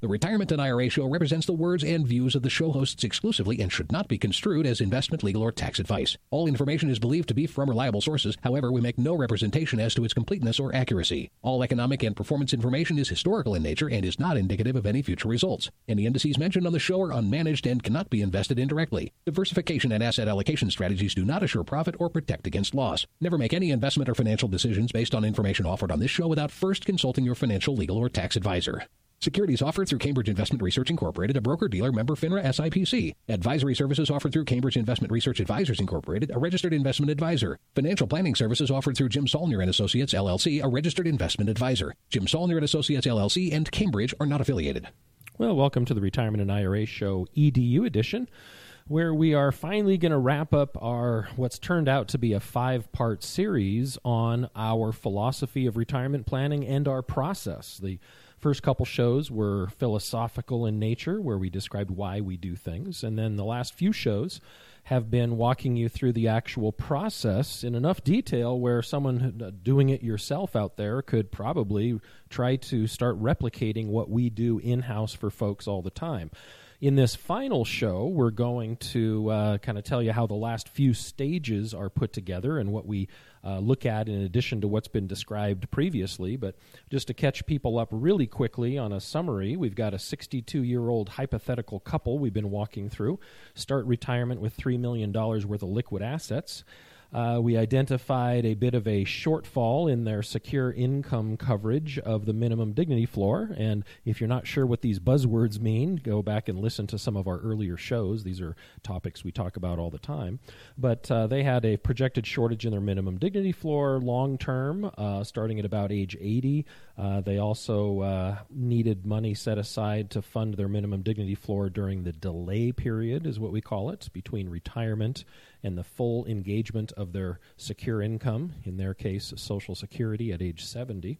The Retirement and IRA Show represents the words and views of the show hosts exclusively and should not be construed as investment, legal, or tax advice. All information is believed to be from reliable sources. However, we make no representation as to its completeness or accuracy. All economic and performance information is historical in nature and is not indicative of any future results. Any indices mentioned on the show are unmanaged and cannot be invested indirectly. Diversification and asset allocation strategies do not assure profit or protect against loss. Never make any investment or financial decisions based on information offered on this show without first consulting your financial, legal, or tax advisor. Securities offered through Cambridge Investment Research Incorporated, a broker-dealer member FINRA SIPC. Advisory services offered through Cambridge Investment Research Advisors Incorporated, a registered investment advisor. Financial planning services offered through Jim Saulnier and Associates, LLC, a registered investment advisor. Jim Saulnier and Associates, LLC, and Cambridge are not affiliated. Well, welcome to the Retirement and IRA Show EDU edition, where we are finally going to wrap up our what's turned out to be a 5-part series on our philosophy of retirement planning and our process. The first couple shows were philosophical in nature, where we described why we do things, and then the last few shows have been walking you through the actual process in enough detail where someone doing it yourself out there could probably try to start replicating what we do in-house for folks all the time. In this final show, we're going to kind of tell you how the last few stages are put together and what we look at in addition to what's been described previously. But just to catch people up really quickly on a summary, we've got a 62-year-old hypothetical couple we've been walking through, start retirement with $3 million worth of liquid assets. We identified a bit of a shortfall in their secure income coverage of the minimum dignity floor. And if you're not sure what these buzzwords mean, go back and listen to some of our earlier shows. These are topics we talk about all the time. But they had a projected shortage in their minimum dignity floor long term, starting at about age 80. They also needed money set aside to fund their minimum dignity floor during the delay period, is what we call it, between retirement and the full engagement of their secure income, in their case, Social Security at age 70.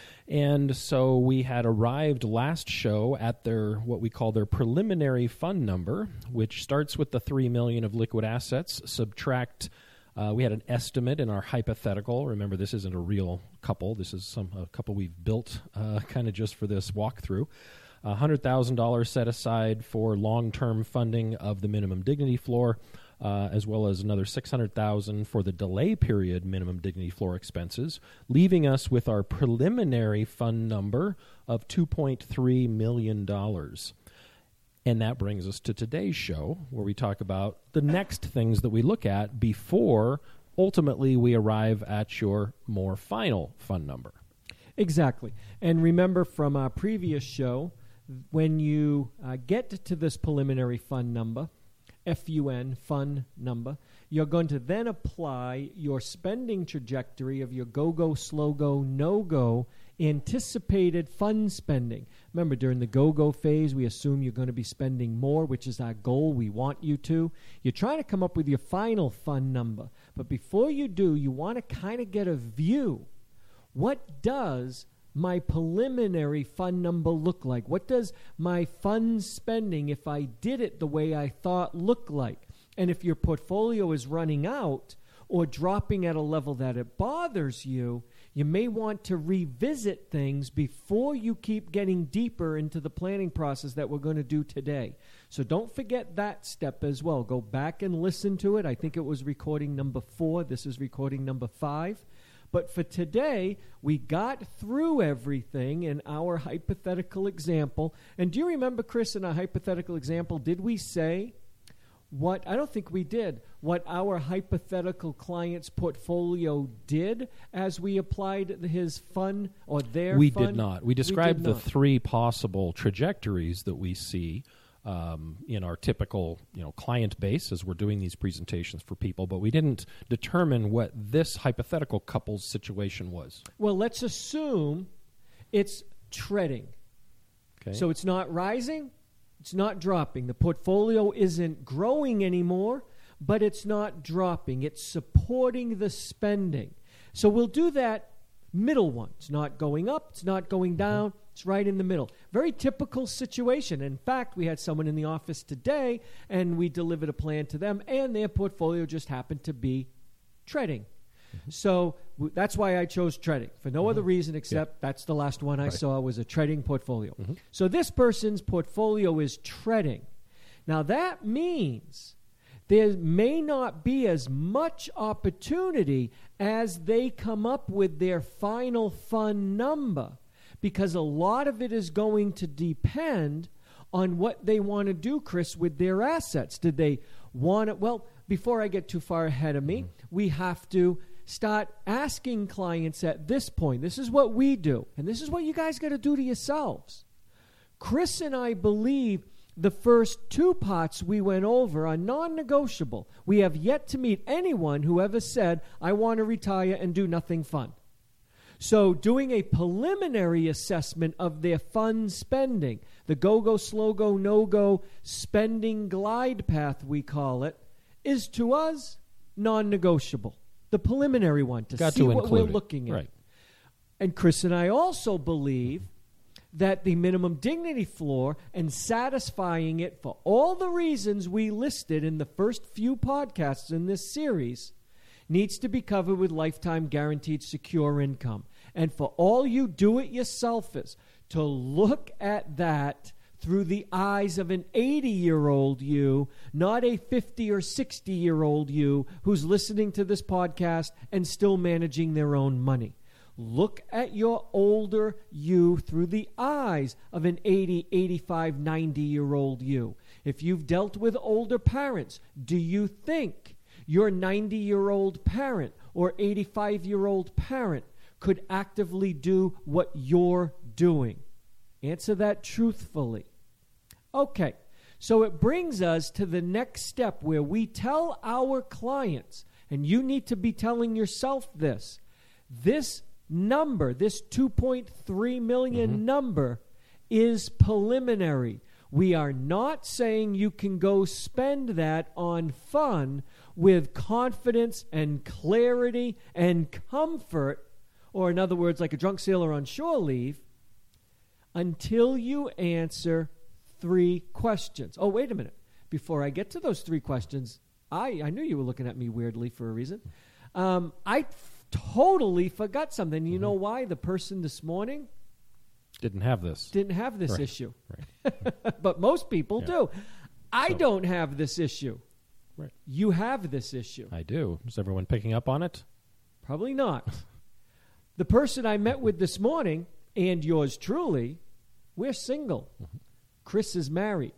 And so we had arrived last show at their what we call their preliminary fund number, which starts with the $3 million of liquid assets, subtract we had an estimate in our hypothetical. Remember, this isn't a real couple. This is a couple we've built kind of just for this walkthrough. $100,000 set aside for long-term funding of the minimum dignity floor, as well as another $600,000 for the delay period minimum dignity floor expenses, leaving us with our preliminary fund number of $2.3 million. And that brings us to today's show, where we talk about the next things that we look at before ultimately we arrive at your more final fund number. Exactly. And remember from our previous show, when you get to this preliminary fund number, FUN, fund number, you're going to then apply your spending trajectory of your go-go, slow-go, no-go anticipated fund spending. Remember, during the go-go phase, we assume you're going to be spending more, which is our goal. We want you to. You're trying to come up with your final fund number. But before you do, you want to kind of get a view. What does my preliminary fund number look like? What does my fund spending, if I did it the way I thought, look like? And if your portfolio is running out or dropping at a level that it bothers you, you may want to revisit things before you keep getting deeper into the planning process that we're going to do today. So don't forget that step as well. Go back and listen to it. I think it was recording number 4. This is recording number 5. But for today, we got through everything in our hypothetical example. And do you remember, Chris, in our hypothetical example, did we say what, I don't think we did, what our hypothetical client's portfolio did as we applied his fund or their we fund? Did not. We described the 3 possible trajectories that we see in our typical, client base as we're doing these presentations for people, but we didn't determine what this hypothetical couple's situation was. Well, let's assume it's treading. Okay. So it's not rising, it's not dropping. The portfolio isn't growing anymore, but it's not dropping. It's supporting the spending. So we'll do that middle one. It's not going up, it's not going down. It's right in the middle. Very typical situation. In fact, we had someone in the office today, and we delivered a plan to them, and their portfolio just happened to be treading. So that's why I chose Treading, for no other reason except that's the last one I saw was a Treading portfolio. So this person's portfolio is Treading. Now that means there may not be as much opportunity as they come up with their final fund number, because a lot of it is going to depend on what they want to do, Chris, with their assets. Did they want it? Well, before I get too far ahead of me, we have to start asking clients at this point. This is what we do, and this is what you guys got to do to yourselves. Chris and I believe the first two parts we went over are non-negotiable. We have yet to meet anyone who ever said, I want to retire and do nothing fun. So doing a preliminary assessment of their fund spending, the go-go, slow-go, no-go spending glide path, we call it, is to us non-negotiable. The preliminary one, to see what we're looking at. Right. And Chris and I also believe that the minimum dignity floor and satisfying it for all the reasons we listed in the first few podcasts in this series needs to be covered with lifetime guaranteed secure income. And for all you do-it-yourselfers to look at that through the eyes of an 80-year-old you, not a 50 or 60-year-old you who's listening to this podcast and still managing their own money. Look at your older you through the eyes of an 80, 85, 90-year-old you. If you've dealt with older parents, do you think your 90-year-old parent or 85-year-old parent could actively do what you're doing? Answer that truthfully. Okay, so it brings us to the next step where we tell our clients, and you need to be telling yourself this number, this 2.3 million number, is preliminary. We are not saying you can go spend that on fun with confidence and clarity and comfort, or in other words, like a drunk sailor on shore leave, until you answer 3 questions. Oh, wait a minute. Before I get to those 3 questions, I knew you were looking at me weirdly for a reason. I totally forgot something. You know why? The person this morning didn't have this right. issue. Right. But most people do. I don't have this issue. Right. You have this issue. I do. Is everyone picking up on it? Probably not. The person I met with this morning, and yours truly, we're single. Chris is married.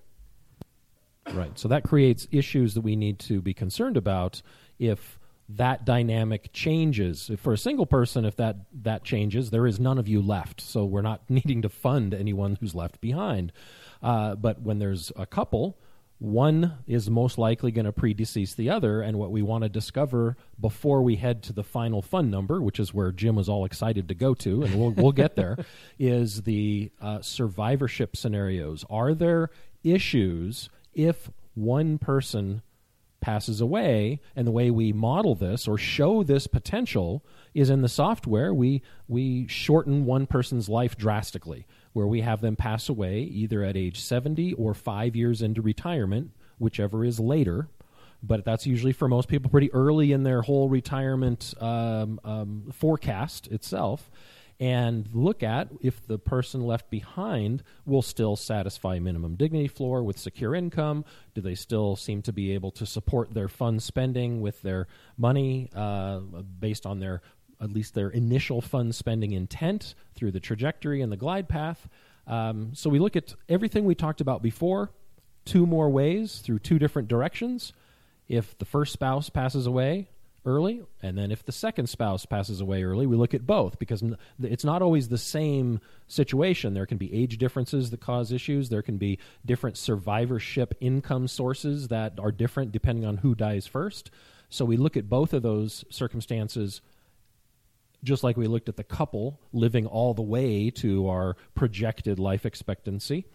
Right. So that creates issues that we need to be concerned about if that dynamic changes. If for a single person, if that changes, there is none of you left. So we're not needing to fund anyone who's left behind. But when there's a couple, one is most likely going to predecease the other, and what we want to discover before we head to the final fund number, which is where Jim was all excited to go to, and we'll get there, is the survivorship scenarios. Are there issues if one person passes away? And the way we model this or show this potential is in the software. We shorten one person's life drastically, where we have them pass away either at age 70 or 5 years into retirement, whichever is later. But that's usually for most people pretty early in their whole retirement forecast itself. And look at if the person left behind will still satisfy minimum dignity floor with secure income. Do they still seem to be able to support their fund spending with their money based on at least their initial fund spending intent through the trajectory and the glide path? So we look at everything we talked about before, 2 more ways through 2 different directions. If the first spouse passes away early, and then if the second spouse passes away early, we look at both, because it's not always the same situation. There can be age differences that cause issues. There can be different survivorship income sources that are different depending on who dies first. So we look at both of those circumstances, just like we looked at the couple living all the way to our projected life expectancy.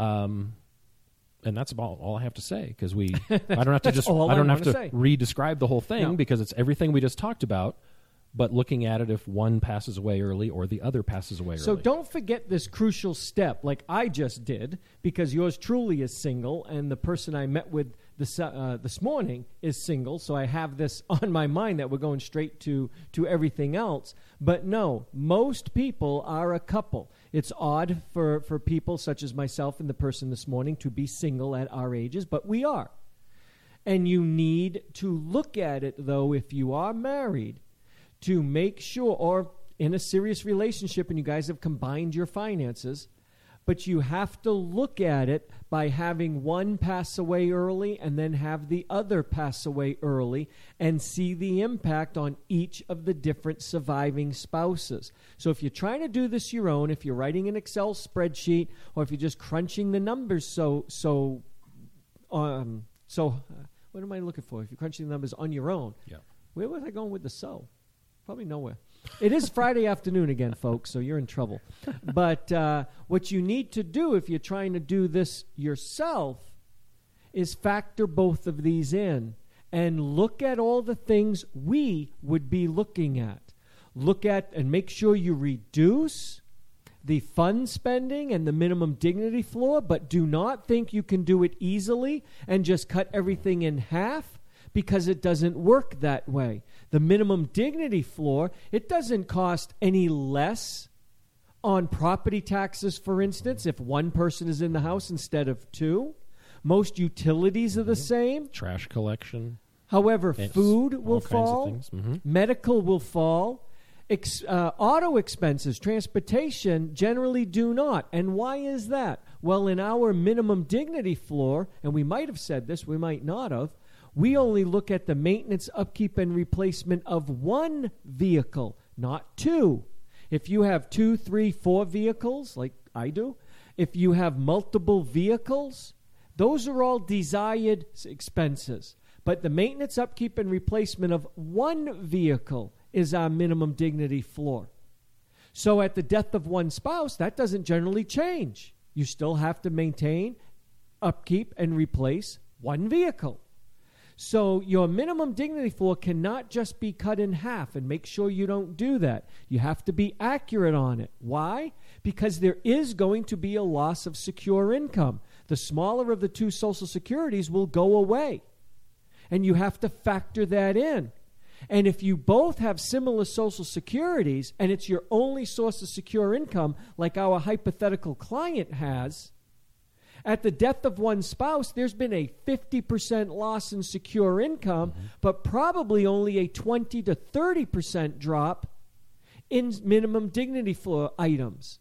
And that's about all I have to say, because I don't have to re-describe the whole thing, because it's everything we just talked about, but looking at it if one passes away early or the other passes away early. So don't forget this crucial step like I just did, because yours truly is single, and the person I met with this morning is single, so I have this on my mind that we're going straight to everything else. But no, most people are a couple. It's odd for people such as myself and the person this morning to be single at our ages, but we are. And you need to look at it, though, if you are married, to make sure, or in a serious relationship and you guys have combined your finances, but you have to look at it by having one pass away early and then have the other pass away early and see the impact on each of the different surviving spouses. So if you're trying to do this your own, if you're writing an Excel spreadsheet, or if you're just crunching the numbers what am I looking for? If you're crunching the numbers on your own, where was I going with the so? Probably nowhere. It is Friday afternoon again, folks, so you're in trouble. But what you need to do if you're trying to do this yourself is factor both of these in and look at all the things we would be looking at. Look at and make sure you reduce the fund spending and the minimum dignity floor, but do not think you can do it easily and just cut everything in half, because it doesn't work that way. The minimum dignity floor, it doesn't cost any less on property taxes, for instance, if one person is in the house instead of two. Most utilities are the same. Trash collection. However, food will fall. Medical will fall. Auto expenses, transportation generally do not. And why is that? Well, in our minimum dignity floor, and we might have said this, we might not have, we only look at the maintenance, upkeep, and replacement of one vehicle, not two. If you have 2, 3, 4 vehicles, like I do, if you have multiple vehicles, those are all desired expenses. But the maintenance, upkeep, and replacement of one vehicle is our minimum dignity floor. So at the death of one spouse, that doesn't generally change. You still have to maintain, upkeep, and replace one vehicle. So your minimum dignity floor cannot just be cut in half, and make sure you don't do that. You have to be accurate on it. Why? Because there is going to be a loss of secure income. The smaller of the two Social Securities will go away, and you have to factor that in. And if you both have similar Social Securities and it's your only source of secure income, like our hypothetical client has, at the death of one spouse, there's been a 50% loss in secure income, but probably only a 20 to 30% drop in minimum dignity floor items.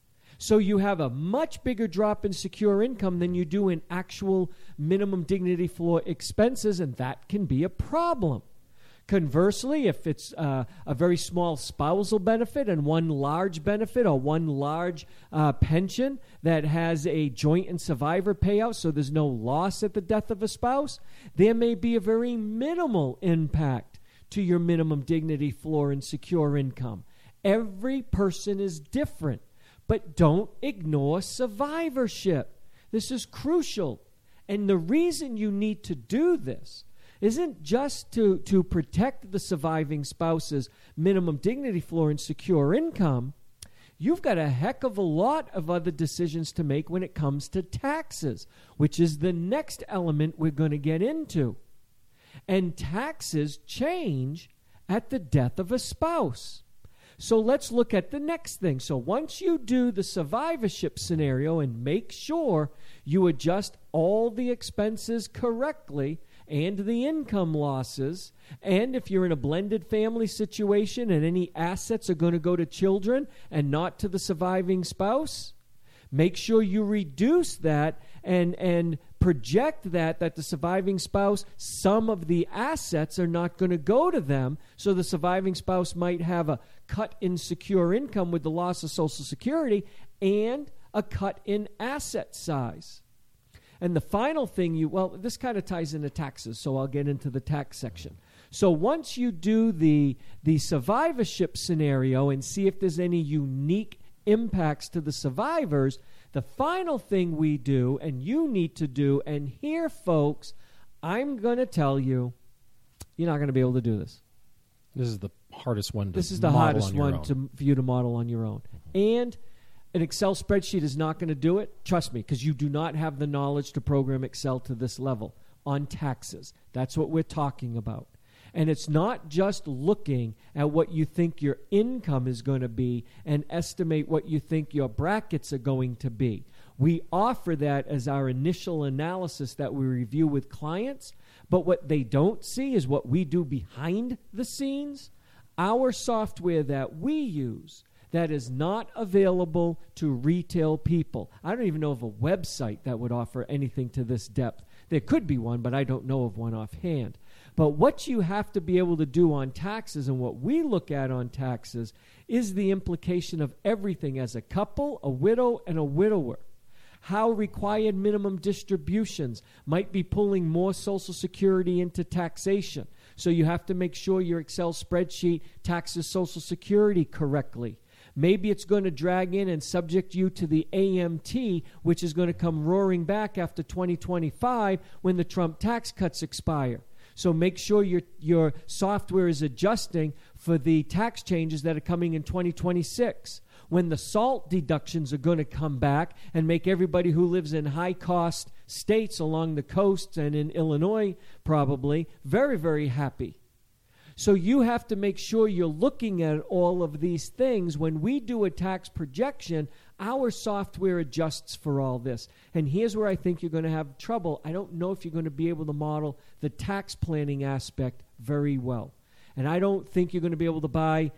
So you have a much bigger drop in secure income than you do in actual minimum dignity floor expenses, and that can be a problem. Conversely, if it's a very small spousal benefit and one large benefit or one large pension that has a joint and survivor payout, so there's no loss at the death of a spouse, there may be a very minimal impact to your minimum dignity floor and secure income. Every person is different, but don't ignore survivorship. This is crucial. And the reason you need to do this isn't just to protect the surviving spouse's minimum dignity floor and secure income. You've got a heck of a lot of other decisions to make when it comes to taxes, which is the next element we're going to get into. And taxes change at the death of a spouse. So let's look at the next thing. So once you do the survivorship scenario and make sure you adjust all the expenses correctly and the income losses, and if you're in a blended family situation and any assets are going to go to children and not to the surviving spouse, make sure you reduce that and project that the surviving spouse, some of the assets are not going to go to them, so the surviving spouse might have a cut in secure income with the loss of Social Security and a cut in asset size. And the final thing this kind of ties into taxes, so I'll get into the tax section. So once you do the survivorship scenario and see if there's any unique impacts to the survivors, the final thing we do and you need to do, and here, folks, I'm going to tell you, you're not going to be able to do this. This is the hardest one to This is the hardest one for you to model on your own. And an Excel spreadsheet is not going to do it. Trust me, because you do not have the knowledge to program Excel to this level. on taxes. That's what we're talking about. And it's not just looking at what you think your income is going to be and estimate what you think your brackets are going to be. We offer that as our initial analysis that we review with clients, but what they don't see is what we do behind the scenes. Our software that we use that is not available to retail people. I don't even know of a website that would offer anything to this depth. There could be one, but I don't know of one offhand. But what you have to be able to do on taxes, and what we look at on taxes, is the implication of everything as a couple, a widow, and a widower. How required minimum distributions might be pulling more Social Security into taxation. So you have to make sure your Excel spreadsheet taxes Social Security correctly. Maybe it's going to drag in and subject you to the AMT, which is going to come roaring back after 2025 when the Trump tax cuts expire. So make sure your software is adjusting for the tax changes that are coming in 2026. When the SALT deductions are going to come back and make everybody who lives in high-cost states along the coasts and in Illinois probably very, very happy. So you have to make sure you're looking at all of these things. When we do a tax projection, our software adjusts for all this. And here's where I think you're going to have trouble. I don't know if you're going to be able to model the tax planning aspect very well. And I don't think you're going to be able to buy,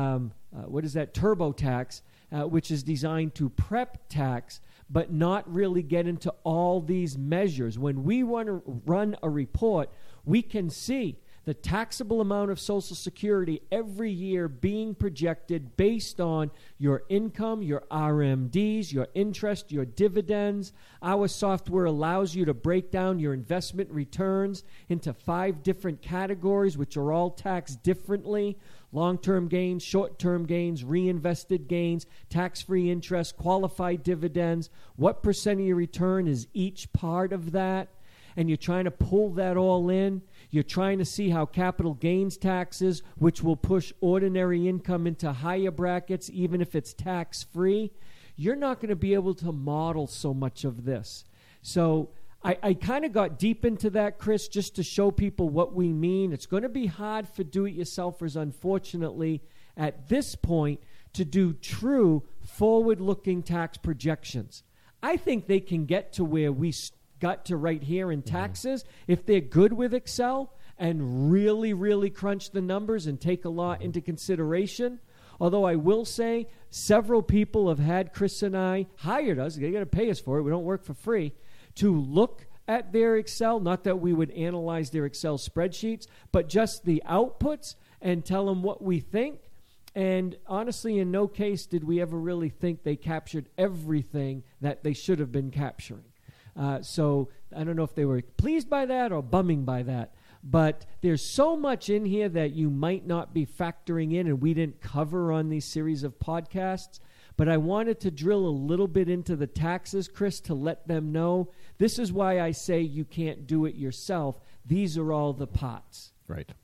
TurboTax, which is designed to prep tax, but not really get into all these measures. When we run a report, we can see the taxable amount of Social Security every year being projected based on your income, your RMDs, your interest, your dividends. Our software allows you to break down your investment returns into 5 different categories, which are all taxed differently: long-term gains, short-term gains, reinvested gains, tax-free interest, qualified dividends. What percent of your return is each part of that? And you're trying to pull that all in. You're trying to see how capital gains taxes, which will push ordinary income into higher brackets, even if it's tax-free. You're not going to be able to model so much of this. So I kind of got deep into that, Chris, just to show people what we mean. It's going to be hard for do-it-yourselfers, unfortunately, at this point, to do true forward-looking tax projections. I think they can get to where we got to right here in taxes if they're good with Excel and really, really crunch the numbers and take a lot into consideration. Although I will say several people have had Chris and I hired us, they got to pay us for it, we don't work for free, to look at their Excel, not that we would analyze their Excel spreadsheets, but just the outputs and tell them what we think. And honestly, in no case did we ever really think they captured everything that they should have been capturing. So I don't know if they were pleased by that or bumming by that. But there's so much in here that you might not be factoring in and we didn't cover on these series of podcasts. But I wanted to drill a little bit into the taxes, Chris, to let them know. This is why I say you can't do it yourself. These are all the pots. Right.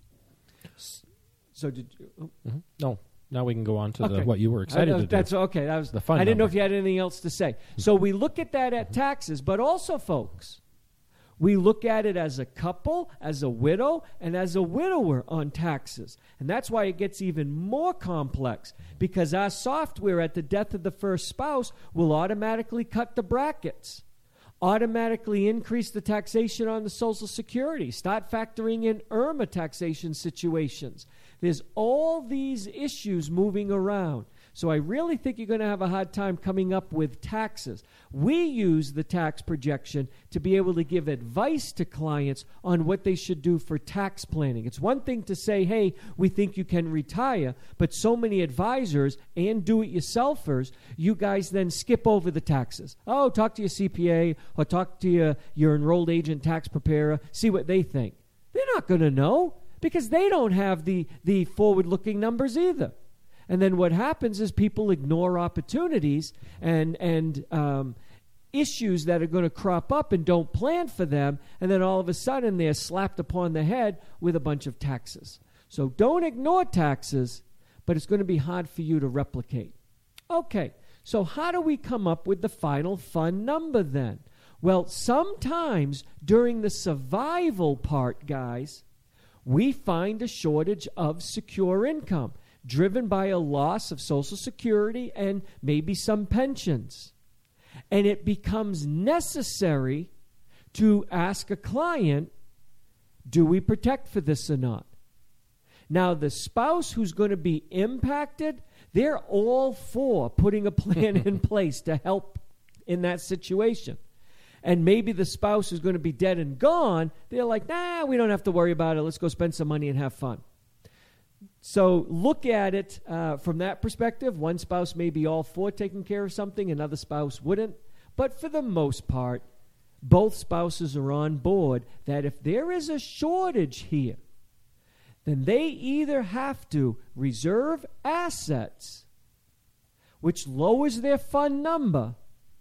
So did you... Oh. Mm-hmm. No. Now we can go on to what you were excited to do. That's okay. That was the fun. I didn't know if you had anything else to say. So we look at that at taxes, but also, folks, we look at it as a couple, as a widow, and as a widower on taxes. And that's why it gets even more complex, because our software at the death of the first spouse will automatically cut the brackets, automatically increase the taxation on the Social Security, start factoring in IRMA taxation situations. There's all these issues moving around. So I really think you're going to have a hard time coming up with taxes. We use the tax projection to be able to give advice to clients on what they should do for tax planning. It's one thing to say, hey, we think you can retire, but so many advisors and do-it-yourselfers, you guys then skip over the taxes. Oh, talk to your CPA or talk to your enrolled agent tax preparer, see what they think. They're not going to know because they don't have the forward-looking numbers either. And then what happens is people ignore opportunities and issues that are going to crop up and don't plan for them, and then all of a sudden they're slapped upon the head with a bunch of taxes. So don't ignore taxes, but it's going to be hard for you to replicate. Okay, so how do we come up with the final fun number then? Well, sometimes during the survival part, guys, we find a shortage of secure income driven by a loss of Social Security and maybe some pensions. And it becomes necessary to ask a client, do we protect for this or not? Now, the spouse who's going to be impacted, they're all for putting a plan in place to help in that situation. And maybe the spouse who's going to be dead and gone, they're like, nah, we don't have to worry about it. Let's go spend some money and have fun. So look at it from that perspective. One spouse may be all for taking care of something, another spouse wouldn't. But for the most part, both spouses are on board that if there is a shortage here, then they either have to reserve assets, which lowers their fund number,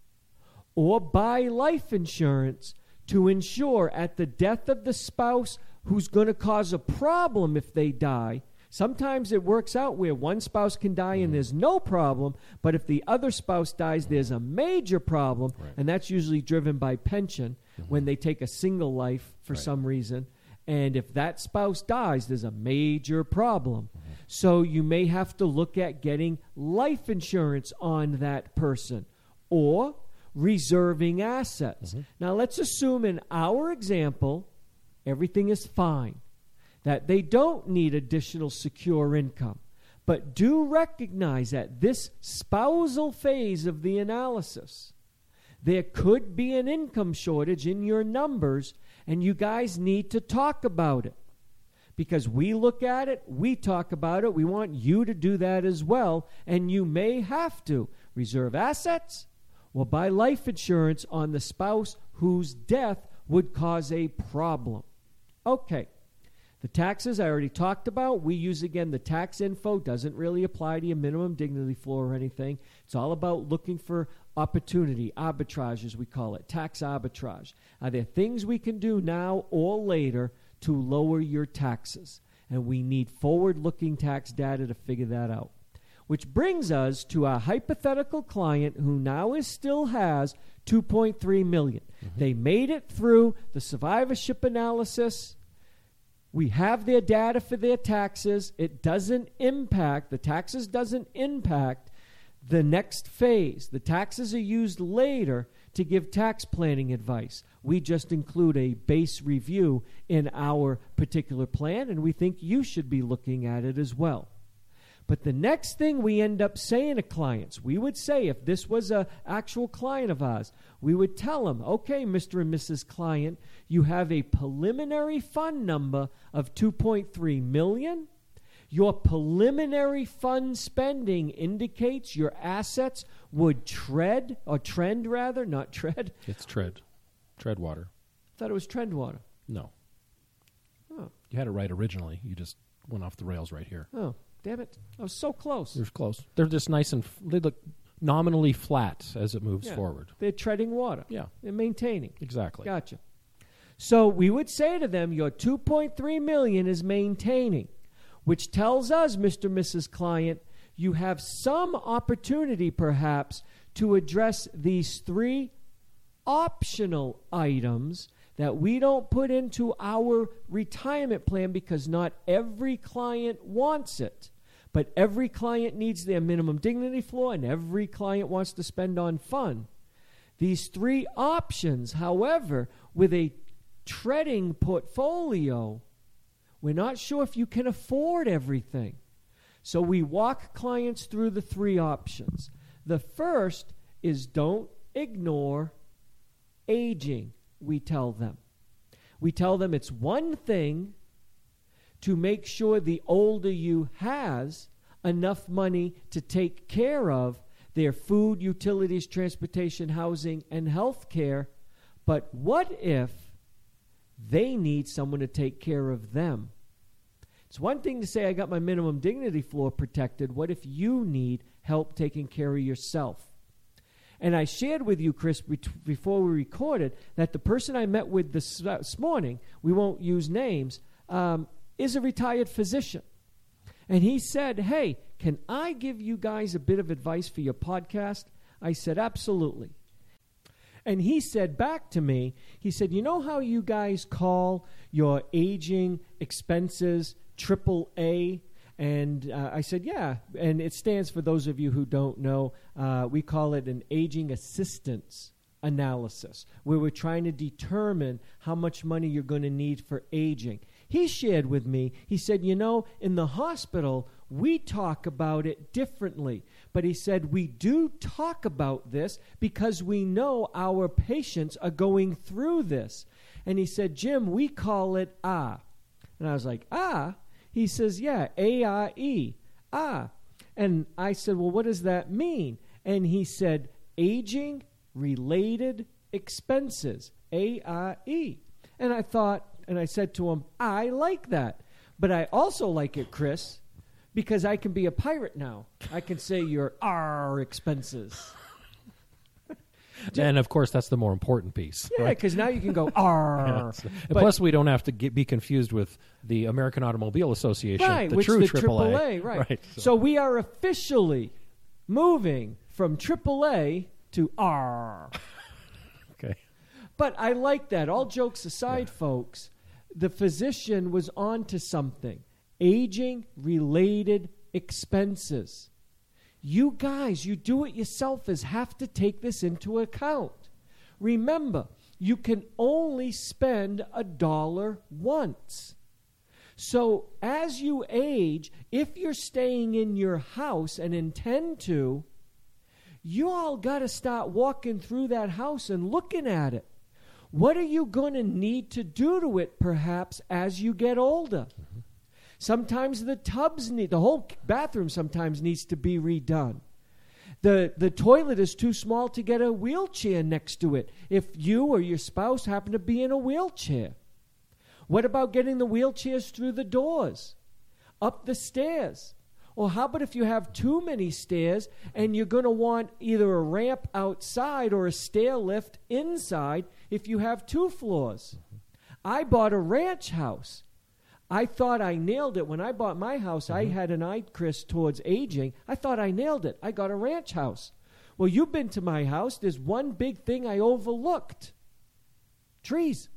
or buy life insurance to ensure at the death of the spouse who's going to cause a problem if they die. Sometimes it works out where one spouse can die and there's no problem, but if the other spouse dies, there's a major problem, and that's usually driven by pension when they take a single life for some reason. And if that spouse dies, there's a major problem. So you may have to look at getting life insurance on that person or reserving assets. Now, let's assume in our example, everything is fine, that they don't need additional secure income. But do recognize that this spousal phase of the analysis, there could be an income shortage in your numbers, and you guys need to talk about it. Because we look at it, we talk about it, we want you to do that as well, and you may have to reserve assets or buy life insurance on the spouse whose death would cause a problem. Okay. The taxes I already talked about. We use, again, the tax info. Doesn't really apply to your minimum dignity floor or anything. It's all about looking for opportunity, arbitrage as we call it, tax arbitrage. Are there things we can do now or later to lower your taxes? And we need forward-looking tax data to figure that out. Which brings us to our hypothetical client who now still has $2.3 million. They made it through the survivorship analysis. We have their data for their taxes. It doesn't impact, the taxes doesn't impact the next phase. The taxes are used later to give tax planning advice. We just include a base review in our particular plan, and we think you should be looking at it as well. But the next thing we end up saying to clients, we would say, if this was an actual client of ours, we would tell them, okay, Mr. and Mrs. Client, you have a preliminary fund number of $2.3 million. Your preliminary fund spending indicates your assets would trend. It's tread. Tread water. I thought it was trend water. No. Oh. You had it right originally. You just went off the rails right here. Oh. Damn it. I was so close. You're close. They're just nice and they look nominally flat as it moves forward. They're treading water. Yeah. They're maintaining. Exactly. Gotcha. So we would say to them, your $2.3 million is maintaining, which tells us, Mr. and Mrs. Client, you have some opportunity perhaps to address these three optional items that we don't put into our retirement plan because not every client wants it. But every client needs their minimum dignity floor and every client wants to spend on fun. These three options, however, with a treading portfolio, we're not sure if you can afford everything. So we walk clients through the three options. The first is don't ignore aging. We tell them. We tell them it's one thing to make sure the older you has enough money to take care of their food, utilities, transportation, housing, and health care. But what if they need someone to take care of them? It's one thing to say, I got my minimum dignity floor protected. What if you need help taking care of yourself? And I shared with you, Chris, before we recorded, that the person I met with this morning, we won't use names, is a retired physician. And he said, hey, can I give you guys a bit of advice for your podcast? I said, absolutely. And he said back to me, he said, you know how you guys call your aging expenses AAA? And I said, yeah. And it stands, for those of you who don't know, we call it an aging assistance analysis, where we're trying to determine how much money you're going to need for aging. He shared with me, he said, you know, in the hospital, we talk about it differently. But he said, we do talk about this because we know our patients are going through this. And he said, Jim, we call it Ah. And I was like, Ah? He says, yeah, A-R-E. Ah. And I said, well, what does that mean? And he said, aging-related expenses, A-R-E. And I thought, and I said to him, I like that. But I also like it, Chris, because I can be a pirate now. I can say your R expenses. And, of course, that's the more important piece. Yeah, because now you can go R. Yeah, plus, we don't have to be confused with the American Automobile Association, right, the which true the AAA. Right. So we are officially moving from AAA to R. Okay. But I like that. All jokes aside, folks, the physician was on to something. Aging-related expenses. You guys, you do-it-yourselfers have to take this into account. Remember, you can only spend $1 once. So as you age, if you're staying in your house and intend to, you all got to start walking through that house and looking at it. What are you going to need to do to it, perhaps, as you get older? Mm-hmm. Sometimes the whole bathroom sometimes needs to be redone. The toilet is too small to get a wheelchair next to it if you or your spouse happen to be in a wheelchair. What about getting the wheelchairs through the doors, up the stairs? Or how about if you have too many stairs and you're going to want either a ramp outside or a stair lift inside if you have 2 floors? I bought a ranch house. I thought I nailed it. When I bought my house, I had an eye, Chris, towards aging. I thought I nailed it. I got a ranch house. Well, you've been to my house. There's one big thing I overlooked. Trees.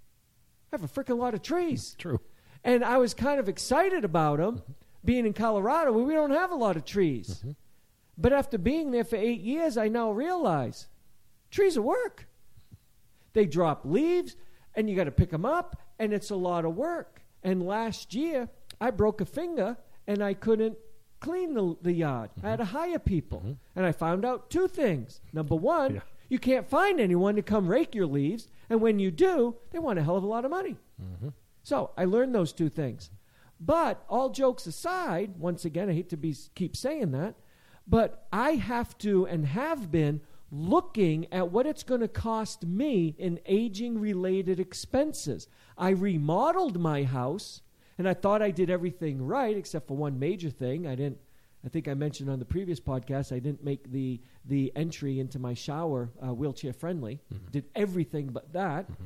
I have a freaking lot of trees. True. And I was kind of excited about them. Being in Colorado, where we don't have a lot of trees. Mm-hmm. But after being there for 8 years, I now realize trees are work. They drop leaves, and you got to pick them up, and it's a lot of work. And last year, I broke a finger, and I couldn't clean the yard. Mm-hmm. I had to hire people. Mm-hmm. And I found out 2 things. Number one, you can't find anyone to come rake your leaves. And when you do, they want a hell of a lot of money. Mm-hmm. So I learned those 2 things. But all jokes aside, once again, I hate to keep saying that, but I have to and have been looking at what it's going to cost me in aging-related expenses. I remodeled my house, and I thought I did everything right, except for one major thing. I think I mentioned on the previous podcast, I didn't make the entry into my shower wheelchair-friendly. Mm-hmm. Did everything but that. Mm-hmm.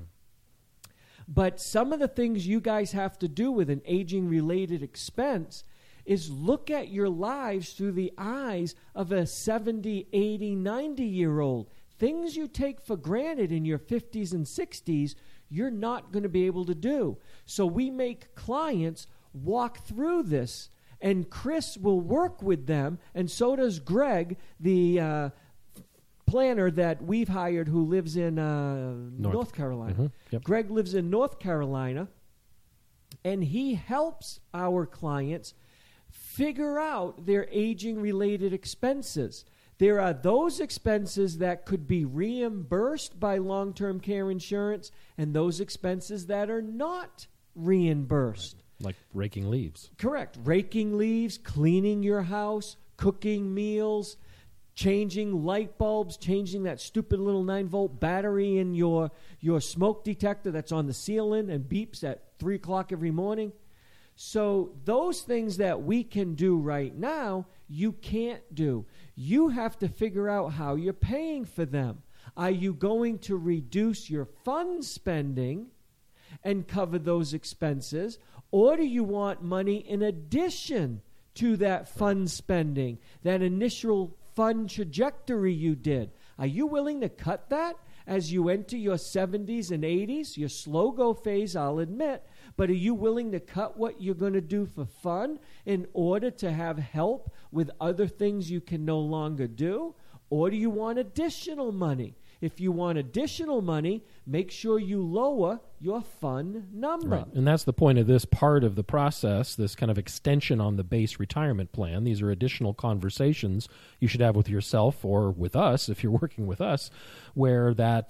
But some of the things you guys have to do with an aging-related expense is look at your lives through the eyes of a 70, 80, 90-year-old. Things you take for granted in your 50s and 60s, you're not going to be able to do. So we make clients walk through this, and Chris will work with them, and so does Greg, the planner that we've hired who lives in North Carolina. Mm-hmm. Yep. Greg lives in North Carolina, and he helps our clients figure out their aging-related expenses. There are those expenses that could be reimbursed by long-term care insurance and those expenses that are not reimbursed. Like raking leaves. Correct. Raking leaves, cleaning your house, cooking meals, changing light bulbs, changing that stupid little 9-volt battery in your smoke detector that's on the ceiling and beeps at 3 o'clock every morning. So those things that we can do right now, you can't do. You have to figure out how you're paying for them. Are you going to reduce your fund spending and cover those expenses, or do you want money in addition to that fund spending, that initial fund trajectory you did? Are you willing to cut that as you enter your 70s and 80s, your slow go phase, I'll admit, but are you willing to cut what you're going to do for fun in order to have help with other things you can no longer do? Or do you want additional money? If you want additional money, make sure you lower your fun number. Right. And that's the point of this part of the process, this kind of extension on the base retirement plan. These are additional conversations you should have with yourself or with us, if you're working with us, where that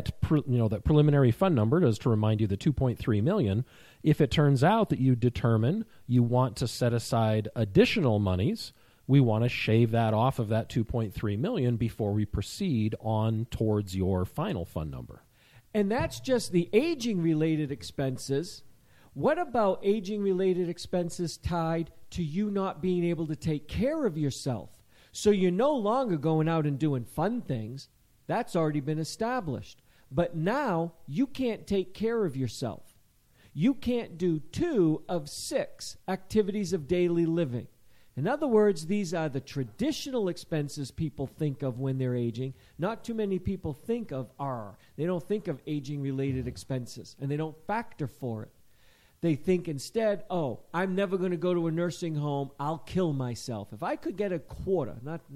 that preliminary fund number, is to remind you, the $2.3 million. If it turns out that you determine you want to set aside additional monies, we want to shave that off of that $2.3 million before we proceed on towards your final fund number. And that's just the aging-related expenses. What about aging-related expenses tied to you not being able to take care of yourself? So you're no longer going out and doing fun things. That's already been established. But now you can't take care of yourself. You can't do 2 of 6 activities of daily living. In other words, these are the traditional expenses people think of when they're aging. Not too many people think of They don't think of aging-related expenses, and they don't factor for it. They think instead, I'm never going to go to a nursing home. I'll kill myself. If I could get a quarter,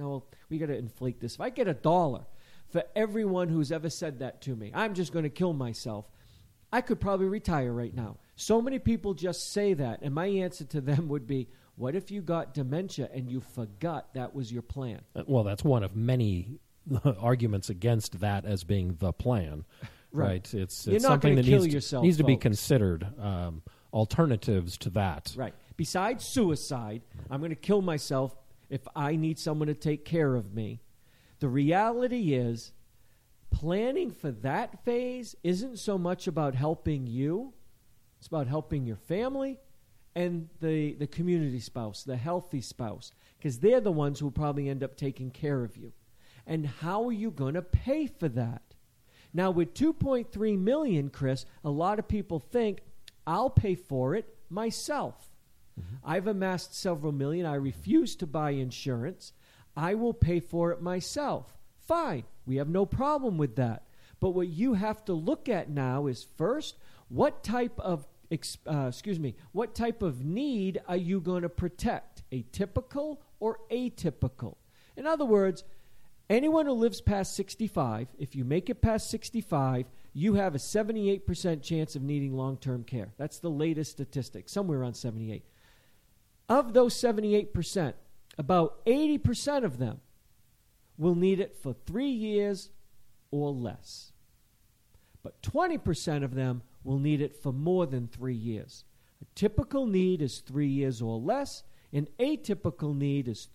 we got to inflate this. If I get $1 for everyone who's ever said that to me, I'm just going to kill myself, I could probably retire right now. So many people just say that, and my answer to them would be, what if you got dementia and you forgot that was your plan? Well, that's one of many arguments against that as being the plan, right? It's something that needs to be considered, alternatives to that. Right. Besides suicide, I'm going to kill myself if I need someone to take care of me. The reality is, planning for that phase isn't so much about helping you. It's about helping your family and the community spouse, the healthy spouse, because they're the ones who will probably end up taking care of you. And how are you going to pay for that? Now, with $2.3 million, Chris, a lot of people think, I'll pay for it myself. Mm-hmm. I've amassed several million. I refuse to buy insurance. I will pay for it myself. Fine. We have no problem with that. But what you have to look at now is, first, what type of need are you going to protect? Atypical or atypical? In other words, anyone who lives past 65, if you make it past 65, you have a 78% chance of needing long-term care. That's the latest statistic, somewhere around 78. Of those 78%, about 80% of them will need it for 3 years or less. But 20% of them will need it for more than 3 years. A typical need is 3 years or less. An atypical need is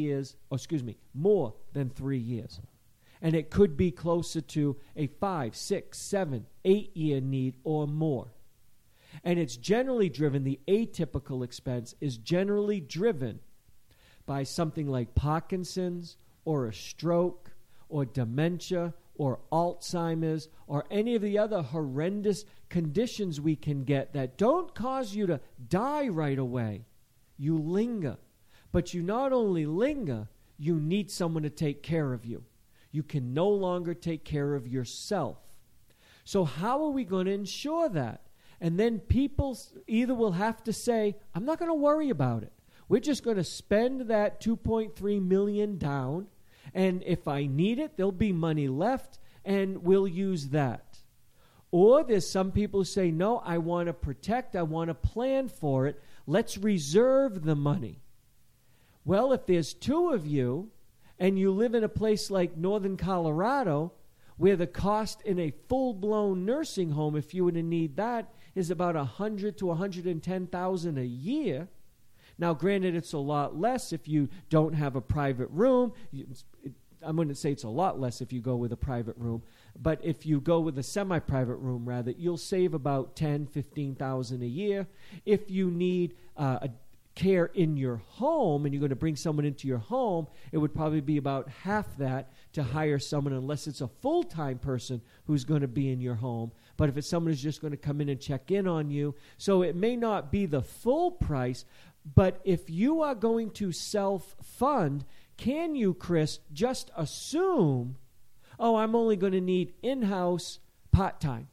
more than 3 years. And it could be closer to a 5, 6, 7, 8-year need or more. And it's generally driven, the atypical expense is generally driven by something like Parkinson's or a stroke or dementia or Alzheimer's or any of the other horrendous conditions we can get that don't cause you to die right away. You linger. But you not only linger, you need someone to take care of you. You can no longer take care of yourself. So how are we going to ensure that? And then people either will have to say, I'm not going to worry about it. We're just going to spend that $2.3 million down, and if I need it, there'll be money left, and we'll use that. Or there's some people who say, no, I want to protect, I want to plan for it. Let's reserve the money. Well, if there's 2 of you, and you live in a place like northern Colorado, where the cost in a full-blown nursing home, if you were to need that, is about $100,000 to $110,000 a year. Now, granted, it's a lot less if you don't have a private room. I wouldn't say it's a lot less if you go with a private room, but if you go with a semi-private room, rather, you'll save about $10,000, $15,000 a year. If you need a care in your home and you're going to bring someone into your home, it would probably be about half that to hire someone, unless it's a full-time person who's going to be in your home. But if it's someone who's just going to come in and check in on you, so it may not be the full price. But if you are going to self-fund, can you, Chris, just assume, oh, I'm only going to need in-house part-time.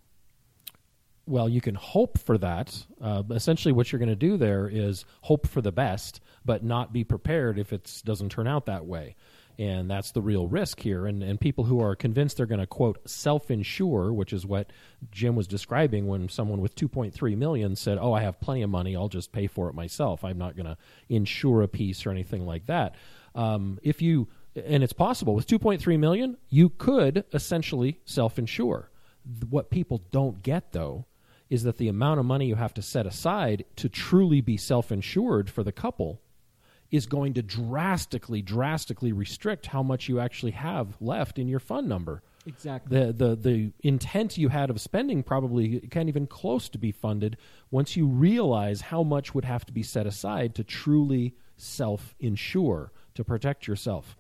Well, you can hope for that. Essentially, what you're going to do there is hope for the best, but not be prepared if it doesn't turn out that way. And that's the real risk here. And people who are convinced they're going to, quote, self-insure, which is what Jim was describing when someone with $2.3 million said, oh, I have plenty of money, I'll just pay for it myself. I'm not going to insure a piece or anything like that. And it's possible, with $2.3 million, you could essentially self-insure. What people don't get, though, is that the amount of money you have to set aside to truly be self-insured for the couple is going to drastically restrict how much you actually have left in your fund number. Exactly. The intent you had of spending probably can't even close to be funded once you realize how much would have to be set aside to truly self-insure, to protect yourself.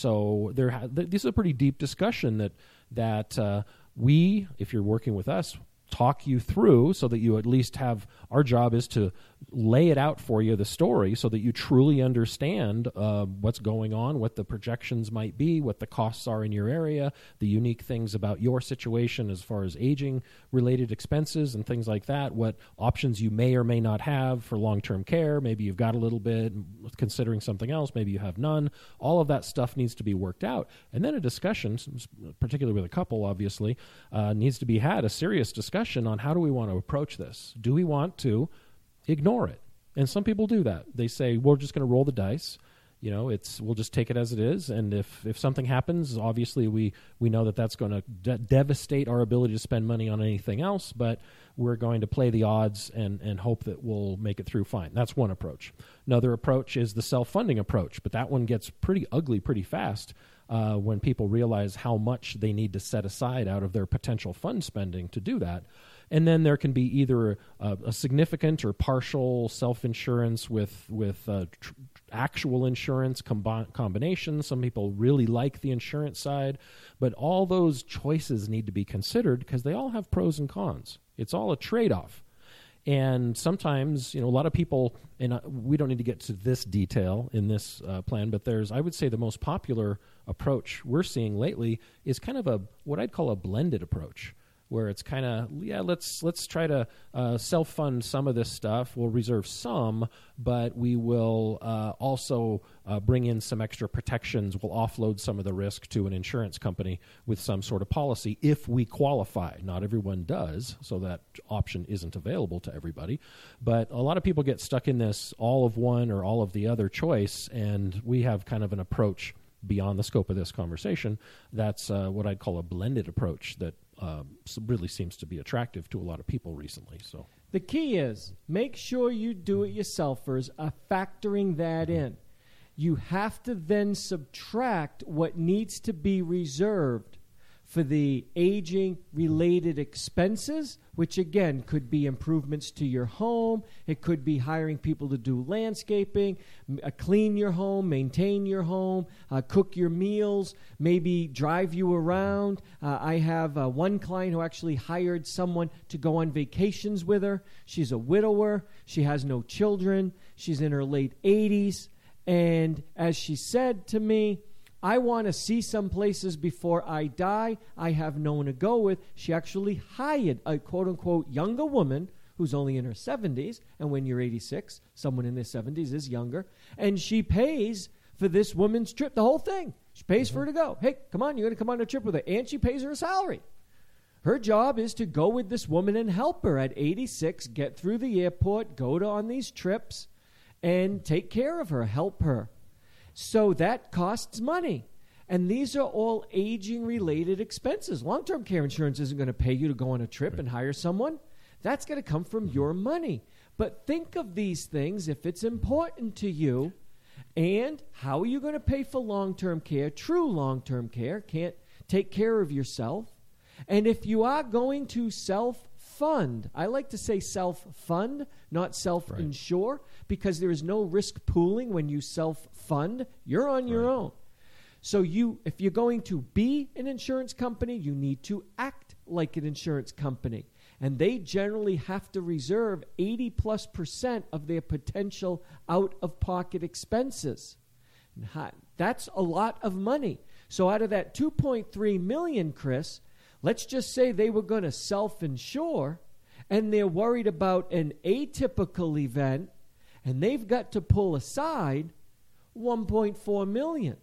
So this is a pretty deep discussion that we, if you're working with us, talk you through so that you at least have, our job is to lay it out for you, the story, so that you truly understand what's going on, what the projections might be, what the costs are in your area, the unique things about your situation as far as aging-related expenses and things like that, what options you may or may not have for long-term care. Maybe you've got a little bit, considering something else, maybe you have none. All of that stuff needs to be worked out. And then a discussion, particularly with a couple, obviously, needs to be had, a serious discussion on how do we want to approach this. Do we want to ignore it? And some people do that. They say, we're just going to roll the dice. We'll just take it as it is. And if something happens, obviously we know that that's going to devastate our ability to spend money on anything else, but we're going to play the odds and hope that we'll make it through fine. That's one approach. Another approach is the self-funding approach, but that one gets pretty ugly pretty fast when people realize how much they need to set aside out of their potential fund spending to do that. And then there can be either a significant or partial self-insurance with actual insurance combination. Some people really like the insurance side, but all those choices need to be considered because they all have pros and cons. It's all a trade-off. And sometimes, a lot of people, and we don't need to get to this detail in this plan, but I would say the most popular approach we're seeing lately is kind of what I'd call a blended approach, where it's kind of, let's try to self-fund some of this stuff. We'll reserve some, but we will also bring in some extra protections. We'll offload some of the risk to an insurance company with some sort of policy if we qualify. Not everyone does, so that option isn't available to everybody. But a lot of people get stuck in this all of one or all of the other choice, and we have kind of an approach beyond the scope of this conversation. That's what I'd call a blended approach that really seems to be attractive to a lot of people recently. So the key is make sure you do-it-yourselfers are factoring that in. You have to then subtract what needs to be reserved for the aging-related expenses, which again could be improvements to your home. It could be hiring people to do landscaping, clean your home, maintain your home, cook your meals, maybe drive you around. I have one client who actually hired someone to go on vacations with her. She's a widower. She has no children. She's in her late 80s. And as she said to me, I want to see some places before I die. I have no one to go with. She actually hired a quote-unquote younger woman who's only in her 70s. And when you're 86, someone in their 70s is younger. And she pays for this woman's trip, the whole thing. She pays for her to go. Hey, come on, you're going to come on a trip with her. And she pays her a salary. Her job is to go with this woman and help her at 86, get through the airport, go on these trips, and take care of her, help her. So that costs money. And these are all aging-related expenses. Long-term care insurance isn't going to pay you to go on a trip and hire someone. That's going to come from your money. But think of these things if it's important to you. And how are you going to pay for long-term care, true long-term care? Can't take care of yourself. And if you are going to self-fund, I like to say self-fund, not self-insure, because there is no risk pooling when you self-fund. You're on your own. So if you're going to be an insurance company, you need to act like an insurance company. And they generally have to reserve 80+% of their potential out-of-pocket expenses. That's a lot of money. So out of that $2.3 million, Chris, let's just say they were going to self-insure, and they're worried about an atypical event, and they've got to pull aside $1.4 million.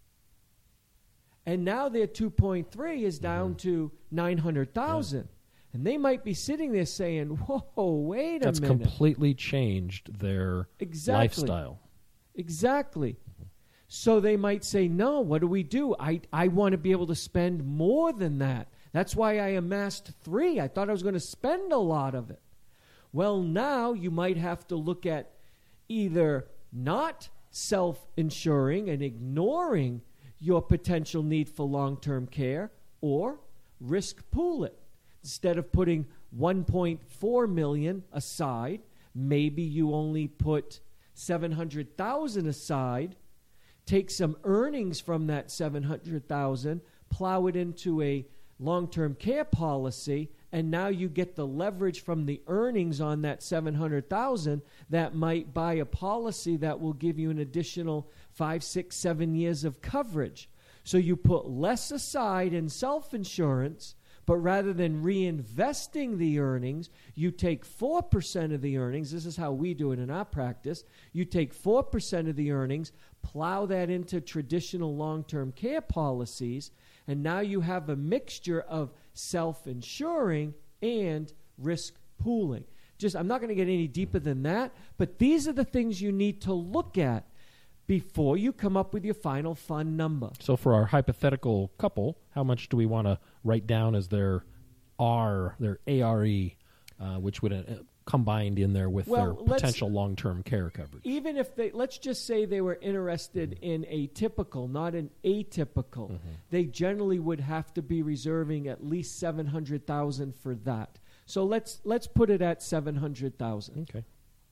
And now their 2.3 is down to $900,000. Yeah. And they might be sitting there saying, whoa, wait a minute. That's completely changed their lifestyle. Exactly. So they might say, no, what do we do? I want to be able to spend more than that. That's why I amassed 3. I thought I was going to spend a lot of it. Well, now you might have to look at either not self-insuring and ignoring your potential need for long-term care, or risk pool it. Instead of putting $1.4 million aside, maybe you only put $700,000 aside, take some earnings from that $700,000, plow it into a long-term care policy, and now you get the leverage from the earnings on that $700,000 that might buy a policy that will give you an additional 5, 6, 7 years of coverage. So you put less aside in self-insurance, but rather than reinvesting the earnings, you take 4% of the earnings. This is how we do it in our practice. You take 4% of the earnings, plow that into traditional long-term care policies, and now you have a mixture of self-insuring and risk pooling. I'm not going to get any deeper than that, but these are the things you need to look at before you come up with your final fund number. So for our hypothetical couple, how much do we want to write down as their ARE, which would combined in there with their potential long-term care coverage? Even if let's just say they were interested in a typical, not an atypical, they generally would have to be reserving at least $700,000 for that. So let's put it at $700,000. Okay.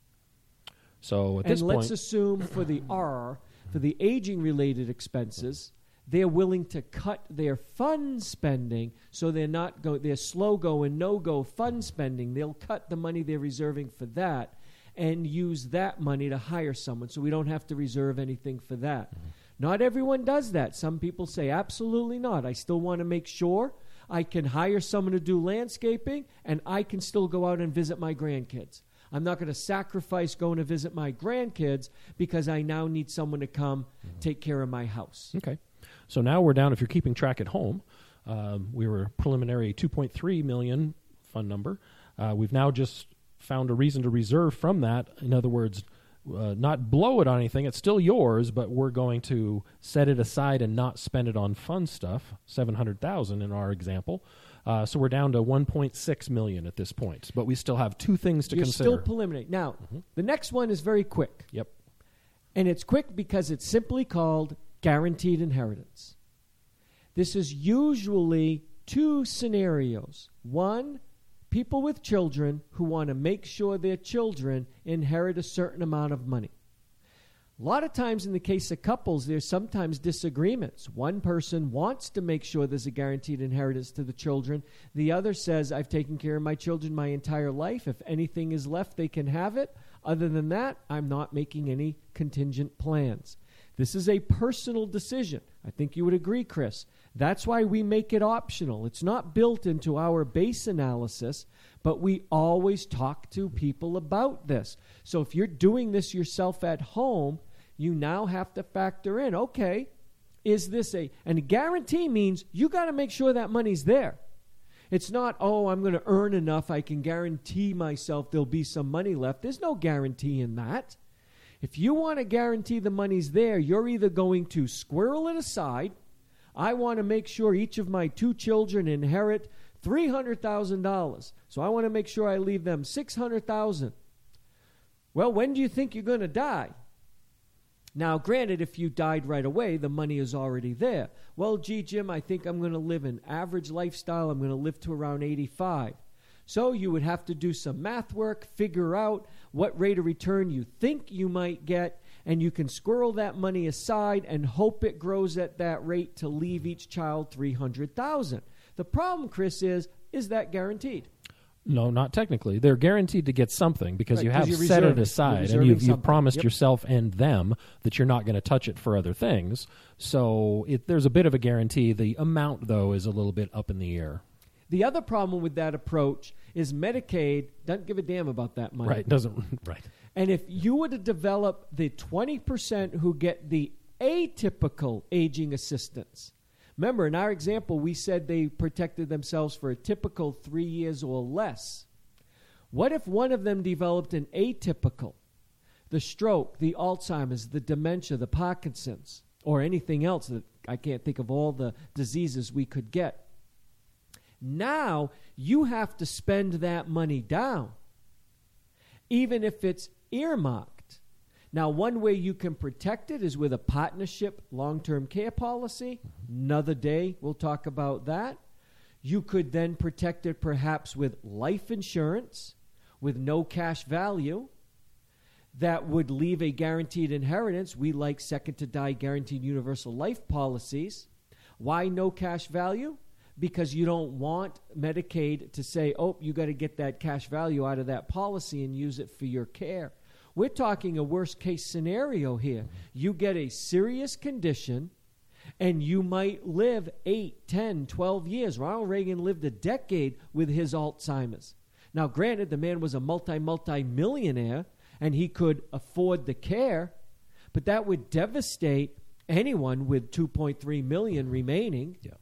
So at this point, let's assume for the R, for the aging-related expenses, they're willing to cut their fund spending, so they're slow-go and no-go fund spending. They'll cut the money they're reserving for that and use that money to hire someone, so we don't have to reserve anything for that. Not everyone does that. Some people say, absolutely not. I still want to make sure I can hire someone to do landscaping, and I can still go out and visit my grandkids. I'm not going to sacrifice going to visit my grandkids because I now need someone to come take care of my house. Okay. So now we're down, if you're keeping track at home, we were preliminary $2.3 million fund number. We've now just found a reason to reserve from that. In other words, not blow it on anything. It's still yours, but we're going to set it aside and not spend it on fun stuff, $700,000 in our example. So we're down to $1.6 million at this point, but we still have 2 things to consider. You're still preliminary. Now, the next one is very quick. Yep. And it's quick because it's simply called guaranteed inheritance. This is usually 2 scenarios. One, people with children who want to make sure their children inherit a certain amount of money. A lot of times in the case of couples, there's sometimes disagreements. One person wants to make sure there's a guaranteed inheritance to the children. The other says, I've taken care of my children my entire life. If anything is left, they can have it. Other than that, I'm not making any contingent plans. This is a personal decision. I think you would agree, Chris. That's why we make it optional. It's not built into our base analysis, but we always talk to people about this. So if you're doing this yourself at home, you now have to factor in, okay, is this and a guarantee means you got to make sure that money's there. It's not, I'm going to earn enough, I can guarantee myself there'll be some money left. There's no guarantee in that. If you want to guarantee the money's there, you're either going to squirrel it aside. I want to make sure each of my 2 children inherit $300,000. So I want to make sure I leave them $600,000. Well, when do you think you're going to die? Now, granted, if you died right away, the money is already there. Well, gee, Jim, I think I'm going to live an average lifestyle. I'm going to live to around 85. So you would have to do some math work, figure out what rate of return you think you might get, and you can squirrel that money aside and hope it grows at that rate to leave each child $300,000. The problem, Chris, is that guaranteed? No, not technically. They're guaranteed to get something because Right, you 'cause have you're set it reserving. aside You're and reserving you've something. promised Yep. yourself and them that you're not going to touch it for other things. So there's a bit of a guarantee. The amount, though, is a little bit up in the air. The other problem with that approach is Medicaid doesn't give a damn about that money. Right? Doesn't right? And if you were to develop the 20% who get the atypical aging assistance, remember in our example, we said they protected themselves for a typical 3 years or less. What if one of them developed an atypical? The stroke, the Alzheimer's, the dementia, the Parkinson's, or anything else that I can't think of all the diseases we could get. Now you have to spend that money down, even if it's earmarked. Now, one way you can protect it is with a partnership long-term care policy. Another day we'll talk about that. You could then protect it perhaps with life insurance with no cash value that would leave a guaranteed inheritance. We like second-to-die guaranteed universal life policies. Why no cash value? Because you don't want Medicaid to say, oh, you got to get that cash value out of that policy and use it for your care. We're talking a worst-case scenario here. You get a serious condition, and you might live 8, 10, 12 years. Ronald Reagan lived a decade with his Alzheimer's. Now, granted, the man was a multi-millionaire, and he could afford the care, but that would devastate anyone with 2.3 million remaining. Yeah.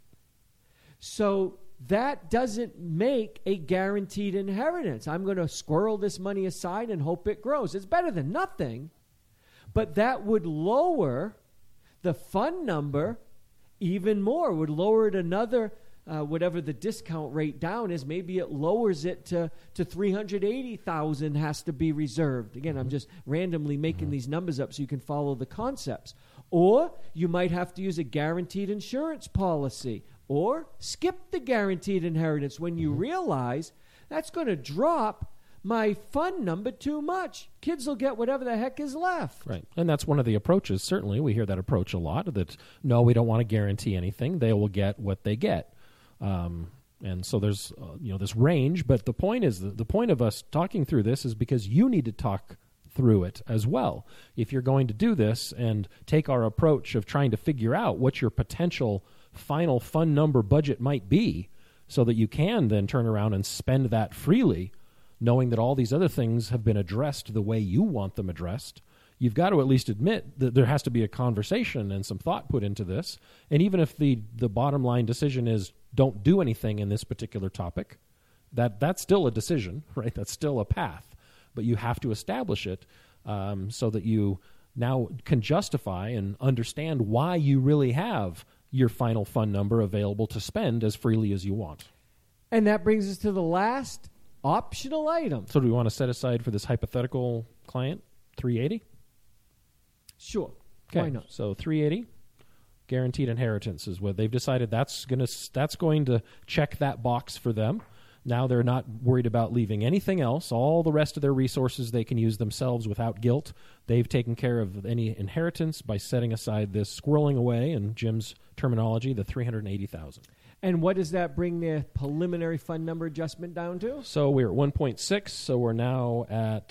So that doesn't make a guaranteed inheritance. I'm going to squirrel this money aside and hope it grows. It's better than nothing, but that would lower the fund number even more. Would lower it another, whatever the discount rate down is. Maybe it lowers it to 380,000 has to be reserved. Again, I'm just randomly making these numbers up so you can follow the concepts. Or you might have to use a guaranteed insurance policy. Or skip the guaranteed inheritance when you realize that's going to drop my fund number too much. Kids will get whatever the heck is left. Right. And that's one of the approaches. Certainly, we hear that approach a lot, that, no, we don't want to guarantee anything. They will get what they get. And so there's this range. But the point is, the point of us talking through this is because you need to talk through it as well. If you're going to do this and take our approach of trying to figure out what your potential final fund number budget might be, so that you can then turn around and spend that freely, knowing that all these other things have been addressed the way you want them addressed, you've got to at least admit that there has to be a conversation and some thought put into this. And even if the bottom line decision is don't do anything in this particular topic, that's still a decision, right? That's still a path. But you have to establish it so that you now can justify and understand why you really have your final fund number available to spend as freely as you want. And that brings us to the last optional item. So do we want to set aside for this hypothetical client $380? Sure. Okay. Why not? So $380, guaranteed inheritance is what they've decided. That's going to check that box for them. Now they're not worried about leaving anything else. All the rest of their resources they can use themselves without guilt. They've taken care of any inheritance by setting aside this, squirreling away, in Jim's terminology, the $380,000. And what does that bring their preliminary fund number adjustment down to? So we're at 1.6, so we're now at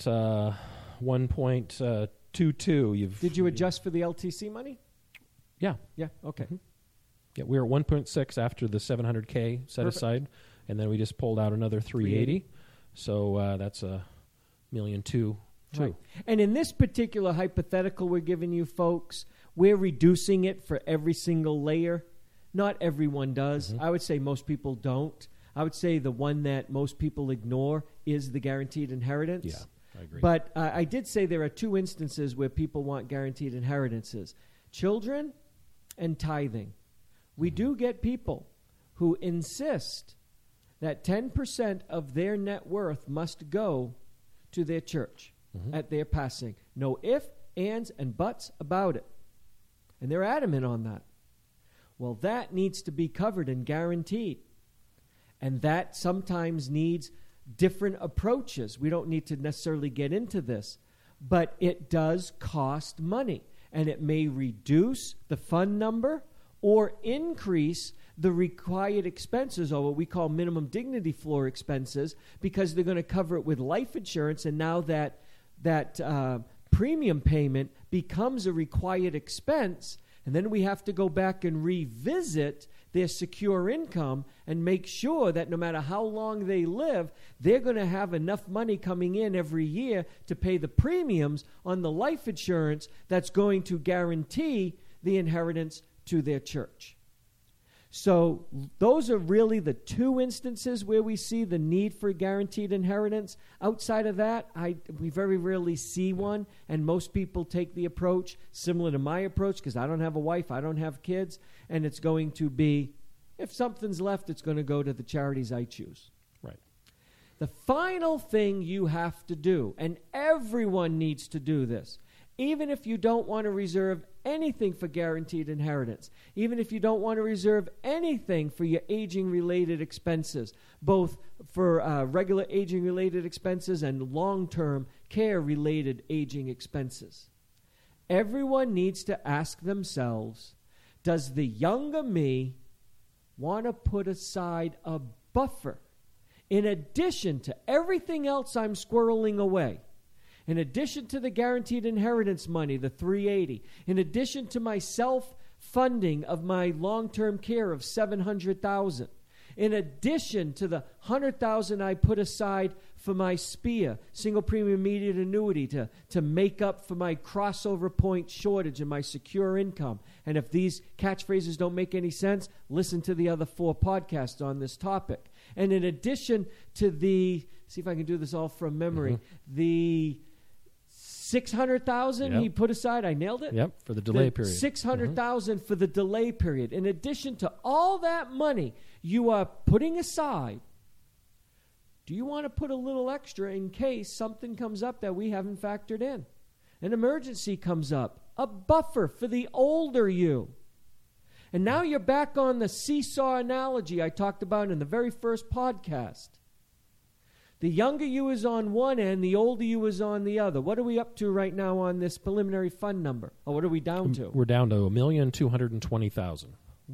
1.22. Did you adjust for the LTC money? Yeah. Yeah, okay. Mm-hmm. Yeah, we're at 1.6 after the $700K set Perfect. aside, and then we just pulled out another 380. So that's $1.2 million too. Right. And in this particular hypothetical we're giving you folks, we're reducing it for every single layer. Not everyone does. Mm-hmm. I would say most people don't. I would say the one that most people ignore is the guaranteed inheritance. Yeah, I agree. But I did say there are two instances where people want guaranteed inheritances. Children and tithing. We do get people who insist that 10% of their net worth must go to their church at their passing. No ifs, ands, and buts about it. And they're adamant on that. Well, that needs to be covered and guaranteed. And that sometimes needs different approaches. We don't need to necessarily get into this, but it does cost money. And it may reduce the fund number or increase the required expenses, or what we call minimum dignity floor expenses, because they're going to cover it with life insurance, and now that premium payment becomes a required expense, and then we have to go back and revisit their secure income and make sure that no matter how long they live, they're going to have enough money coming in every year to pay the premiums on the life insurance that's going to guarantee the inheritance to their church. So those are really the two instances where we see the need for guaranteed inheritance. Outside of that, we very rarely see one, and most people take the approach similar to my approach, because I don't have a wife, I don't have kids, and it's going to be, if something's left, it's going to go to the charities I choose. Right. The final thing you have to do, and everyone needs to do this, even if you don't want to reserve anything for guaranteed inheritance, even if you don't want to reserve anything for your aging-related expenses, both for regular aging-related expenses and long-term care-related aging expenses, everyone needs to ask themselves, does the younger me want to put aside a buffer in addition to everything else I'm squirreling away? In addition to the guaranteed inheritance money, the $380, in addition to my self-funding of my long-term care of $700,000, in addition to the $100,000 I put aside for my SPIA, single premium immediate annuity, to make up for my crossover point shortage and my secure income. And if these catchphrases don't make any sense, listen to the other 4 podcasts on this topic. And in addition to see if I can do this all from memory, the $600,000 he put aside. I nailed it? Yep, for the delay period. $600,000 for the delay period. In addition to all that money you are putting aside, do you want to put a little extra in case something comes up that we haven't factored in? An emergency comes up. A buffer for the older you. And now you're back on the seesaw analogy I talked about in the very first podcast. The younger you is on one end, the older you is on the other. What are we up to right now on this preliminary fund number? Or what are we down to? We're down to $1,220,000.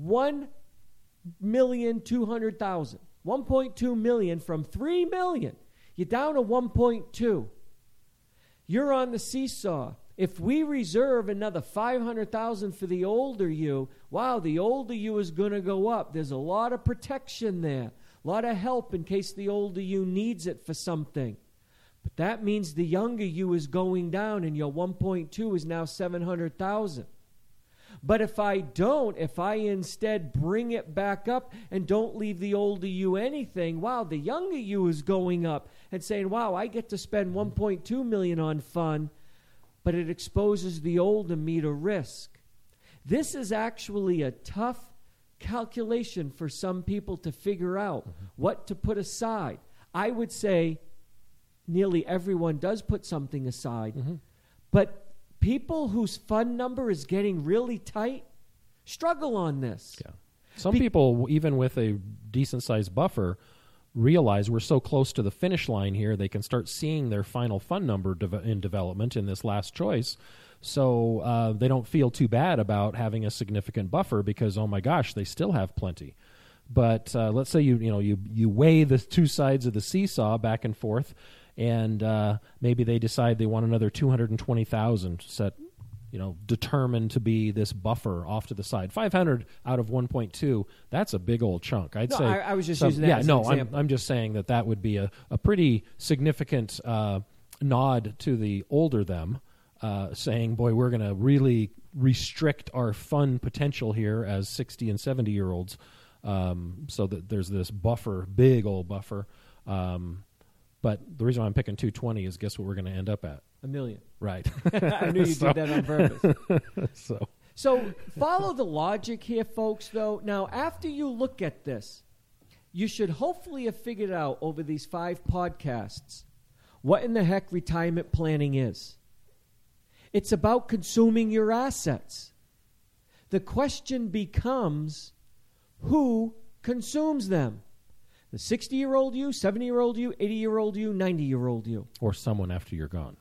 1,200,000. 1.2 million from 3 million. You're down to 1.2. You're on the seesaw. If we reserve another 500,000 for the older you, wow, the older you is going to go up. There's a lot of protection there. A lot of help in case the older you needs it for something. But that means the younger you is going down, and your 1.2 is now 700,000. But if I instead bring it back up and don't leave the older you anything, wow, the younger you is going up and saying, wow, I get to spend 1.2 million on fun, but it exposes the older me to risk. This is actually a tough calculation for some people to figure out what to put aside. I would say nearly everyone does put something aside, but people whose fund number is getting really tight struggle on this. Yeah. Some people, even with a decent-sized buffer, realize we're so close to the finish line here, they can start seeing their final fund number in development in this last choice. So they don't feel too bad about having a significant buffer because, oh my gosh, they still have plenty. But let's say you weigh the two sides of the seesaw back and forth, and maybe they decide they want another 220,000 set, determined to be this buffer off to the side. 500 out of 1.2, that's a big old chunk. I'd say. I was just using that as an example. I'm just saying that would be a pretty significant nod to the older them. Saying, boy, we're going to really restrict our fun potential here as 60 and 70-year-olds so that there's this buffer, big old buffer. But the reason why I'm picking 220 is guess what we're going to end up at? $1 million. Right. I knew you did that on purpose. So follow the logic here, folks, though. Now, after you look at this, you should hopefully have figured out over these 5 podcasts what in the heck retirement planning is. It's about consuming your assets. The question becomes, who consumes them? The 60-year-old you, 70-year-old you, 80-year-old you, 90-year-old you. Or someone after you're gone.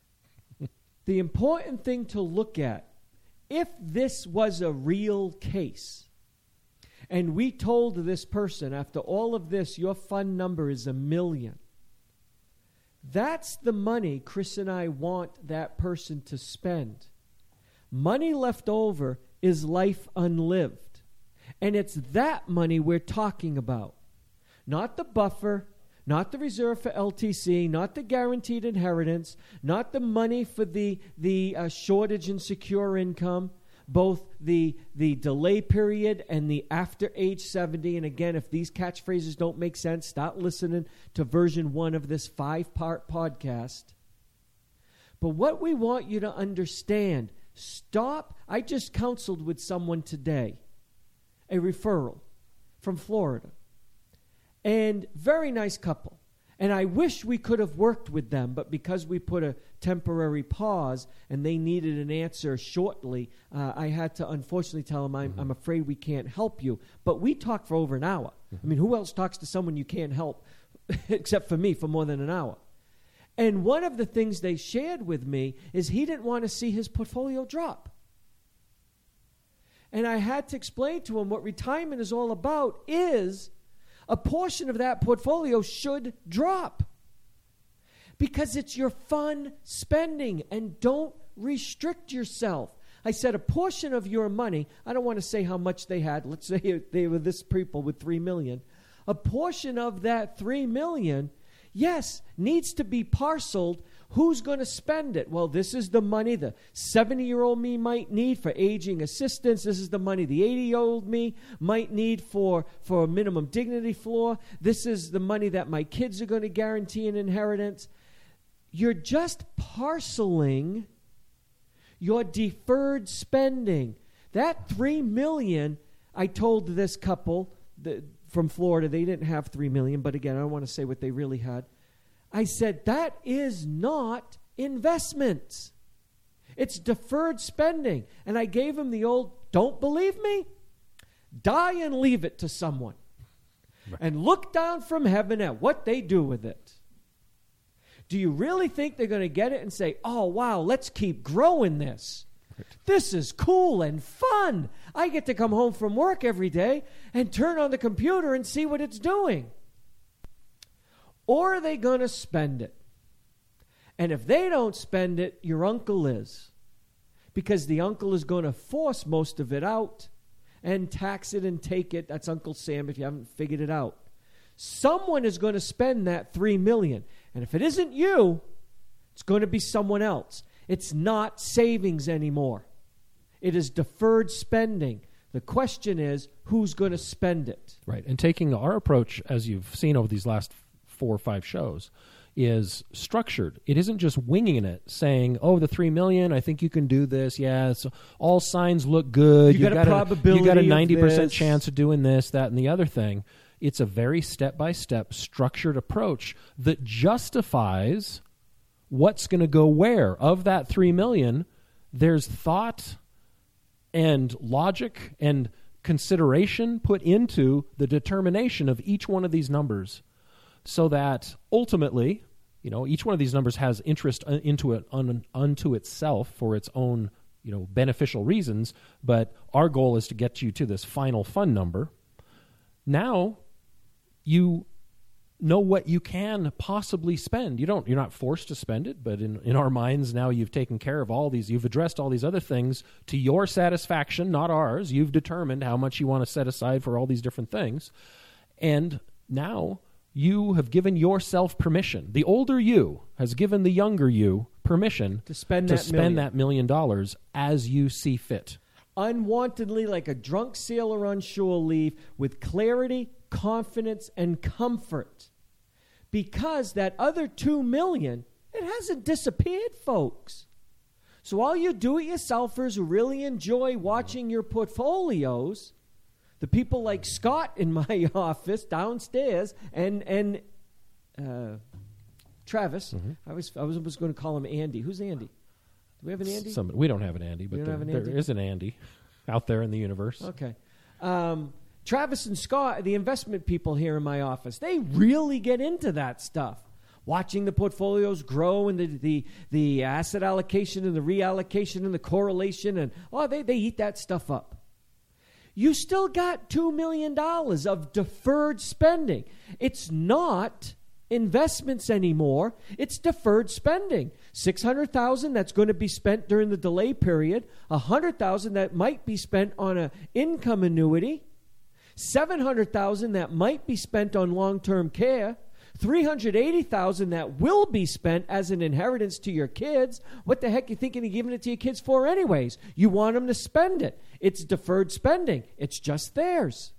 The important thing to look at, if this was a real case, and we told this person, after all of this, your fund number is $1 million. That's the money Chris and I want that person to spend. Money left over is life unlived. And it's that money we're talking about. Not the buffer, not the reserve for LTC, not the guaranteed inheritance, not the money for the shortage and secure income, both the delay period and the after age 70. And again, if these catchphrases don't make sense, start listening to version 1 of this 5-part podcast. But what we want you to understand, stop. I just counseled with someone today, a referral from Florida. And very nice couple. And I wish we could have worked with them, but because we put a temporary pause and they needed an answer shortly, I had to unfortunately tell them, I'm afraid we can't help you. But we talked for over an hour. I mean, who else talks to someone you can't help except for me for more than an hour? And one of the things they shared with me is he didn't want to see his portfolio drop. And I had to explain to him what retirement is all about is a portion of that portfolio should drop because it's your fun spending, and don't restrict yourself. I said a portion of your money, I don't want to say how much they had. Let's say they were this people with $3 million. A portion of that $3 million, yes, needs to be parceled. Who's going to spend it? Well, this is the money the 70-year-old me might need for aging assistance. This is the money the 80-year-old me might need for a minimum dignity floor. This is the money that my kids are going to guarantee an inheritance. You're just parceling your deferred spending. That $3 million, I told this couple from Florida, they didn't have $3 million, but again, I don't want to say what they really had. I said, that is not investments. It's deferred spending. And I gave him the old, don't believe me? Die and leave it to someone. Right. And look down from heaven at what they do with it. Do you really think they're going to get it and say, oh, wow, let's keep growing this? Right. This is cool and fun. I get to come home from work every day and turn on the computer and see what it's doing. Or are they going to spend it? And if they don't spend it, your uncle is. Because the uncle is going to force most of it out and tax it and take it. That's Uncle Sam if you haven't figured it out. Someone is going to spend that $3 million. And if it isn't you, it's going to be someone else. It's not savings anymore. It is deferred spending. The question is, who's going to spend it? Right. And taking our approach, as you've seen over these last 4 or 5 shows, is structured. It isn't just winging it, saying, oh, the $3 million, I think you can do this. Yeah, it's, all signs look good. You got a probability. You got a 90% chance of doing this, that, and the other thing. It's a very step-by-step structured approach that justifies what's going to go where. Of that $3 million, there's thought and logic and consideration put into the determination of each one of these numbers, so that ultimately, each one of these numbers has interest into it unto itself for its own, beneficial reasons. But our goal is to get you to this final fund number. Now, you know what you can possibly spend. You're not forced to spend it, but in our minds now, you've taken care of all these. You've addressed all these other things to your satisfaction, not ours. You've determined how much you want to set aside for all these different things, and now you have given yourself permission. The older you has given the younger you permission to spend that $1 million as you see fit. Unwantedly, like a drunk sailor on shore leave, with clarity, confidence, and comfort. Because that other $2 million, it hasn't disappeared, folks. So all you do-it-yourselfers who really enjoy watching your portfolios, the people like Scott in my office downstairs and Travis. Mm-hmm. I was going to call him Andy. Who's Andy? Do we have an Andy? We don't have an Andy, but there is an Andy out there in the universe. Okay. Travis and Scott, the investment people here in my office, they really get into that stuff. Watching the portfolios grow and the asset allocation and the reallocation and the correlation. And they eat that stuff up. you still got $2 million of deferred spending. It's not investments anymore. It's deferred spending. $600,000 that's going to be spent during the delay period. $100,000 that might be spent on an income annuity. $700,000 that might be spent on long-term care. $380,000 that will be spent as an inheritance to your kids. What the heck are you thinking of giving it to your kids for anyways? You want them to spend it. It's deferred spending. It's just theirs.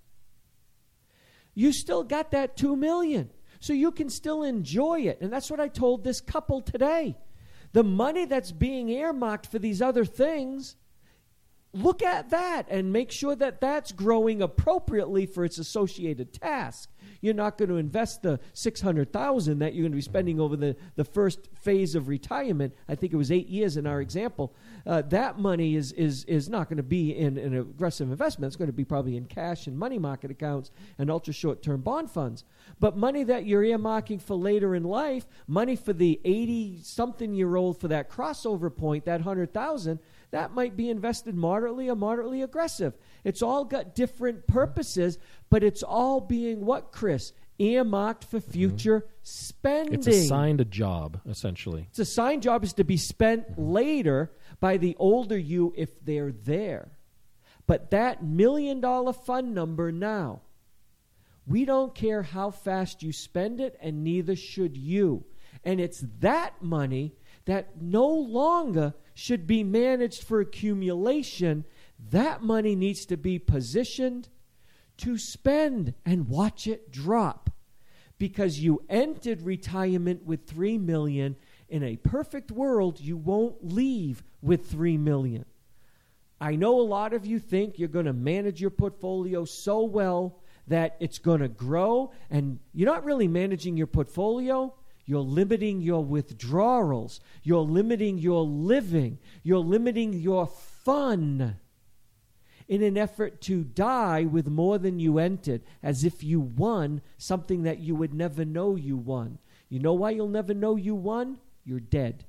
You still got that $2 million. So you can still enjoy it. And that's what I told this couple today. The money that's being earmarked for these other things, look at that and make sure that that's growing appropriately for its associated task. You're not going to invest the $600,000 that you're going to be spending over the first phase of retirement. I think it was 8 years in our example. That money is not going to be in an aggressive investment. It's going to be probably in cash and money market accounts and ultra short-term bond funds. But money that you're earmarking for later in life, money for the 80-something-year-old for that crossover point, that $100,000, that might be invested moderately or moderately aggressive. It's all got different purposes, but it's all being what, Chris? Earmarked for future spending. It's assigned a job, essentially. It's assigned job is to be spent later by the older you if they're there. But that $1 million fund number now, we don't care how fast you spend it, and neither should you. And it's that money that no longer should be managed for accumulation. That money needs to be positioned to spend and watch it drop. Because you entered retirement with $3 million. In a perfect world, you won't leave with $3 million. I know a lot of you think you're going to manage your portfolio so well that it's going to grow, and you're not really managing your portfolio. You're limiting your withdrawals. You're limiting your living. You're limiting your fun in an effort to die with more than you entered, as if you won something that you would never know you won. You know why you'll never know you won? You're dead.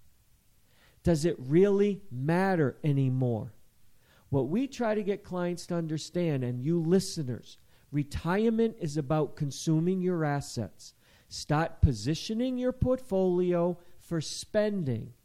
Does it really matter anymore? What we try to get clients to understand, and you listeners, retirement is about consuming your assets. Start positioning your portfolio for spending.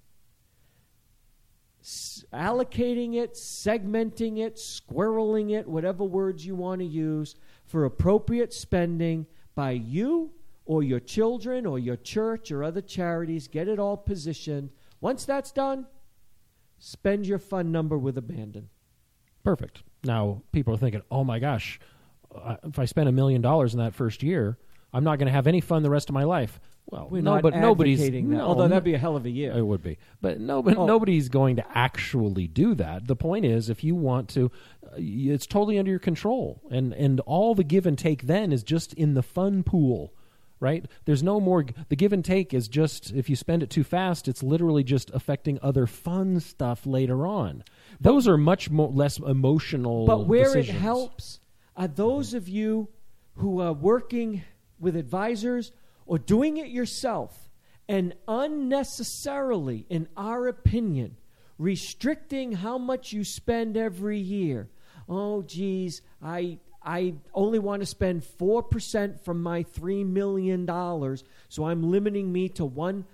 Allocating it, segmenting it, squirreling it, whatever words you want to use, for appropriate spending by you or your children or your church or other charities. Get it all positioned. Once that's done, spend your fund number with abandon. Perfect. Now, people are thinking, oh my gosh, if I spend $1 million in that first year, I'm not going to have any fun the rest of my life. Well, nobody's advocating that. Although that'd be a hell of a year. It would be. But nobody's going to actually do that. The point is, if you want to, it's totally under your control. And all the give and take then is just in the fun pool, right? There's no more. The give and take is just, if you spend it too fast, it's literally just affecting other fun stuff later on. Those are much less emotional But where decisions. it helps are those of you who are working with advisors or doing it yourself, and unnecessarily, in our opinion, restricting how much you spend every year. Oh, geez, I only want to spend 4% from my $3 million, so I'm limiting me to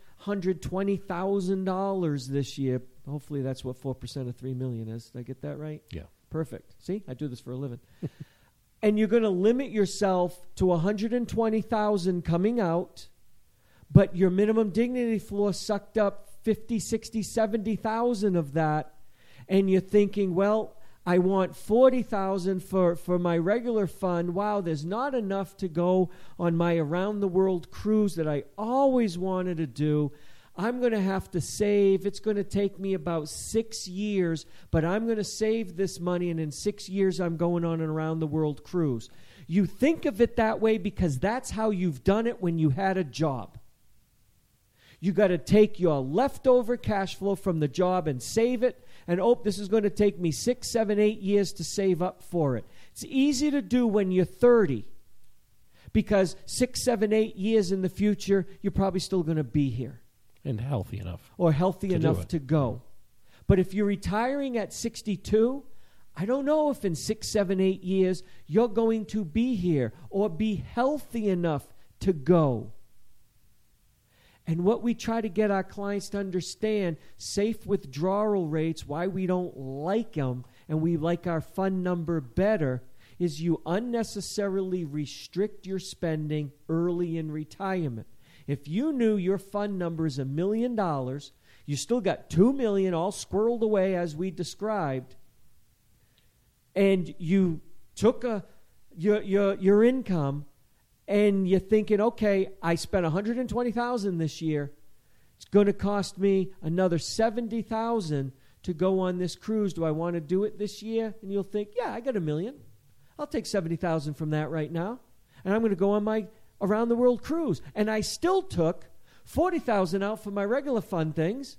$120,000 this year. Hopefully that's what 4% of $3 million is. Did I get that right? Yeah. Perfect. See, I do this for a living. And you're going to limit yourself to $120,000 coming out, but your minimum dignity floor sucked up 50, 60, 70,000 of that, and you're thinking, well, I want 40,000 for my regular fund. Wow, there's not enough to go on my around the world cruise that I always wanted to do. I'm going to have to save. It's going to take me about 6 years, but I'm going to save this money, and in 6 years I'm going on an around-the-world cruise. You think of it that way because that's how you've done it when you had a job. You got to take your leftover cash flow from the job and save it, and this is going to take me 6, 7, 8 years to save up for it. It's easy to do when you're 30 because 6, 7, 8 years in the future, you're probably still going to be here. And healthy enough. Or healthy enough to go. But if you're retiring at 62, I don't know if in 6, 7, 8 years you're going to be here or be healthy enough to go. And what we try to get our clients to understand, safe withdrawal rates, why we don't like them and we like our fund number better, is you unnecessarily restrict your spending early in retirement. If you knew your fund number is $1 million, you still got $2 million all squirreled away as we described, and you took your income and you're thinking, okay, I spent $120,000 this year. It's going to cost me another $70,000 to go on this cruise. Do I want to do it this year? And you'll think, yeah, I got $1 million. I'll take $70,000 from that right now, and I'm going to go on my around the world cruise. And I still took $40,000 out for my regular fun things.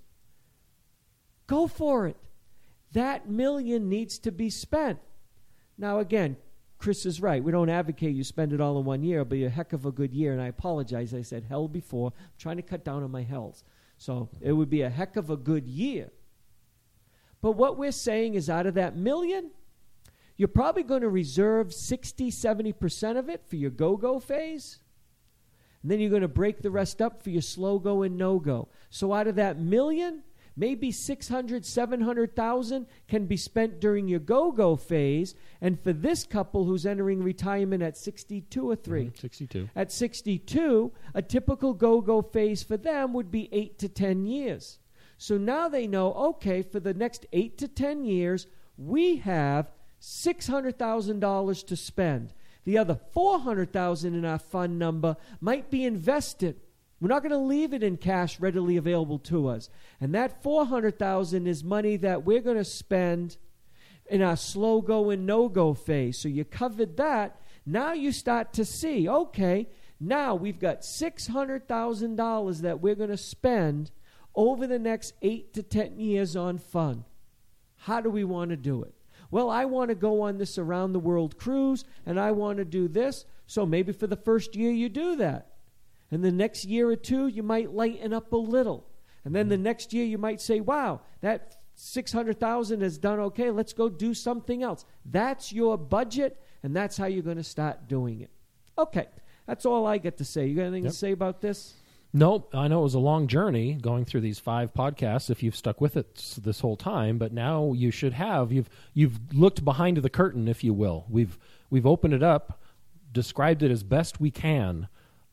Go for it. That $1 million needs to be spent. Now, again, Chris is right. We don't advocate you spend it all in 1 year. It'll be a heck of a good year. And I apologize. I said hell before. I'm trying to cut down on my hells. So it would be a heck of a good year. But what we're saying is out of that $1 million, you're probably going to reserve 60, 70% of it for your go-go phase. And then you're going to break the rest up for your slow-go and no-go. So out of that $1 million, maybe $600,000, $700,000 can be spent during your go-go phase. And for this couple who's entering retirement at 62 or 3? 62. At 62, a typical go-go phase for them would be 8 to 10 years. So now they know, okay, for the next 8 to 10 years, we have $600,000 to spend. The other $400,000 in our fund number might be invested. We're not going to leave it in cash readily available to us. And that $400,000 is money that we're going to spend in our slow go and no go phase. So you covered that. Now you start to see, okay, now we've got $600,000 that we're going to spend over the next 8 to 10 years on fun. How do we want to do it? Well, I want to go on this around the world cruise, and I want to do this. So maybe for the first year you do that. And the next year or two, you might lighten up a little. And then the next year you might say, wow, that $600,000 is done okay. Let's go do something else. That's your budget, and that's how you're going to start doing it. Okay, that's all I get to say. You got anything to say about this? No, I know it was a long journey going through these 5 podcasts if you've stuck with it this whole time, but now you should have. You've looked behind the curtain, if you will. We've opened it up, described it as best we can,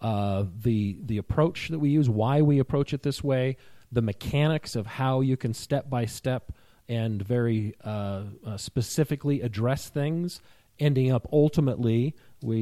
the approach that we use, why we approach it this way, the mechanics of how you can step by step and very specifically address things, ending up ultimately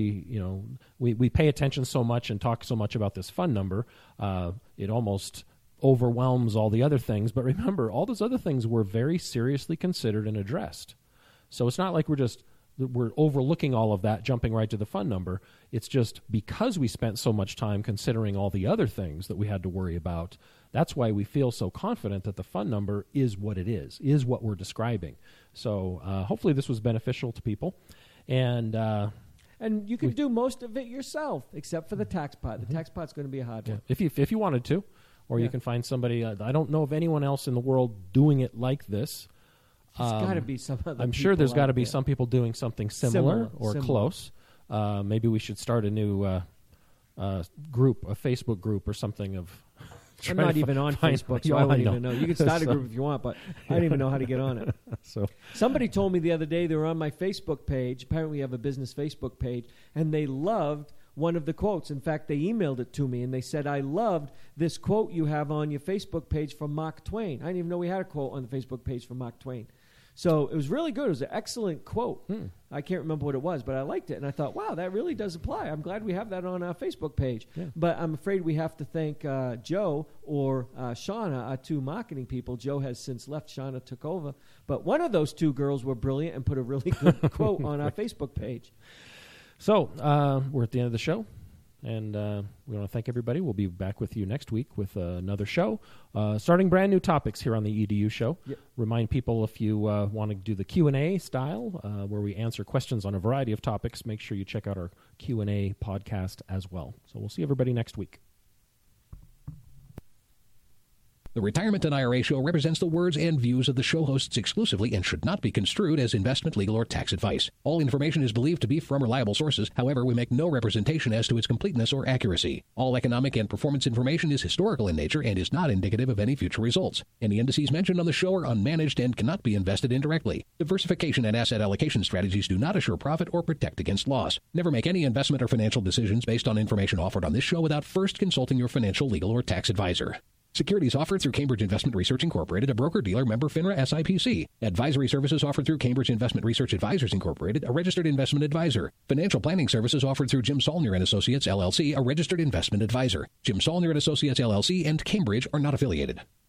we pay attention so much and talk so much about this fund number, it almost overwhelms all the other things. But remember, all those other things were very seriously considered and addressed. So it's not like we're overlooking all of that, jumping right to the fund number. It's just because we spent so much time considering all the other things that we had to worry about, that's why we feel so confident that the fund number is what it is what we're describing. So hopefully this was beneficial to people. And you can do most of it yourself, except for the tax part. The tax part's going to be a hard one. If you wanted to, or you can find somebody. I don't know of anyone else in the world doing it like this. There's got to be some other I'm sure there's got to be some people doing something similar. Close. Maybe we should start a new group, a Facebook group or something of... I'm not even on Facebook, so I wouldn't even know. You can start a group if you want, but I don't even know how to get on it. So somebody told me the other day they were on my Facebook page. Apparently we have a business Facebook page, and they loved one of the quotes. In fact, they emailed it to me, and they said, I loved this quote you have on your Facebook page from Mark Twain. I didn't even know we had a quote on the Facebook page from Mark Twain. So it was really good. It was an excellent quote. I can't remember what it was, but I liked it. And I thought, wow, that really does apply. I'm glad we have that on our Facebook page. Yeah. But I'm afraid we have to thank Joe or Shauna, our 2 marketing people. Joe has since left. Shauna took over. But one of those 2 girls were brilliant and put a really good quote on our Facebook page. So we're at the end of the show. And we want to thank everybody. We'll be back with you next week with another show, starting brand new topics here on the EDU show. Yep. Remind people if you want to do the Q&A style, where we answer questions on a variety of topics, make sure you check out our Q&A podcast as well. So we'll see everybody next week. The Retirement and IRA Show represents the words and views of the show hosts exclusively and should not be construed as investment, legal, or tax advice. All information is believed to be from reliable sources. However, we make no representation as to its completeness or accuracy. All economic and performance information is historical in nature and is not indicative of any future results. Any indices mentioned on the show are unmanaged and cannot be invested indirectly. Diversification and asset allocation strategies do not assure profit or protect against loss. Never make any investment or financial decisions based on information offered on this show without first consulting your financial, legal, or tax advisor. Securities offered through Cambridge Investment Research Incorporated, a broker-dealer member FINRA SIPC. Advisory services offered through Cambridge Investment Research Advisors Incorporated, a registered investment advisor. Financial planning services offered through Jim Saulnier & Associates, LLC, a registered investment advisor. Jim Saulnier & Associates, LLC, and Cambridge are not affiliated.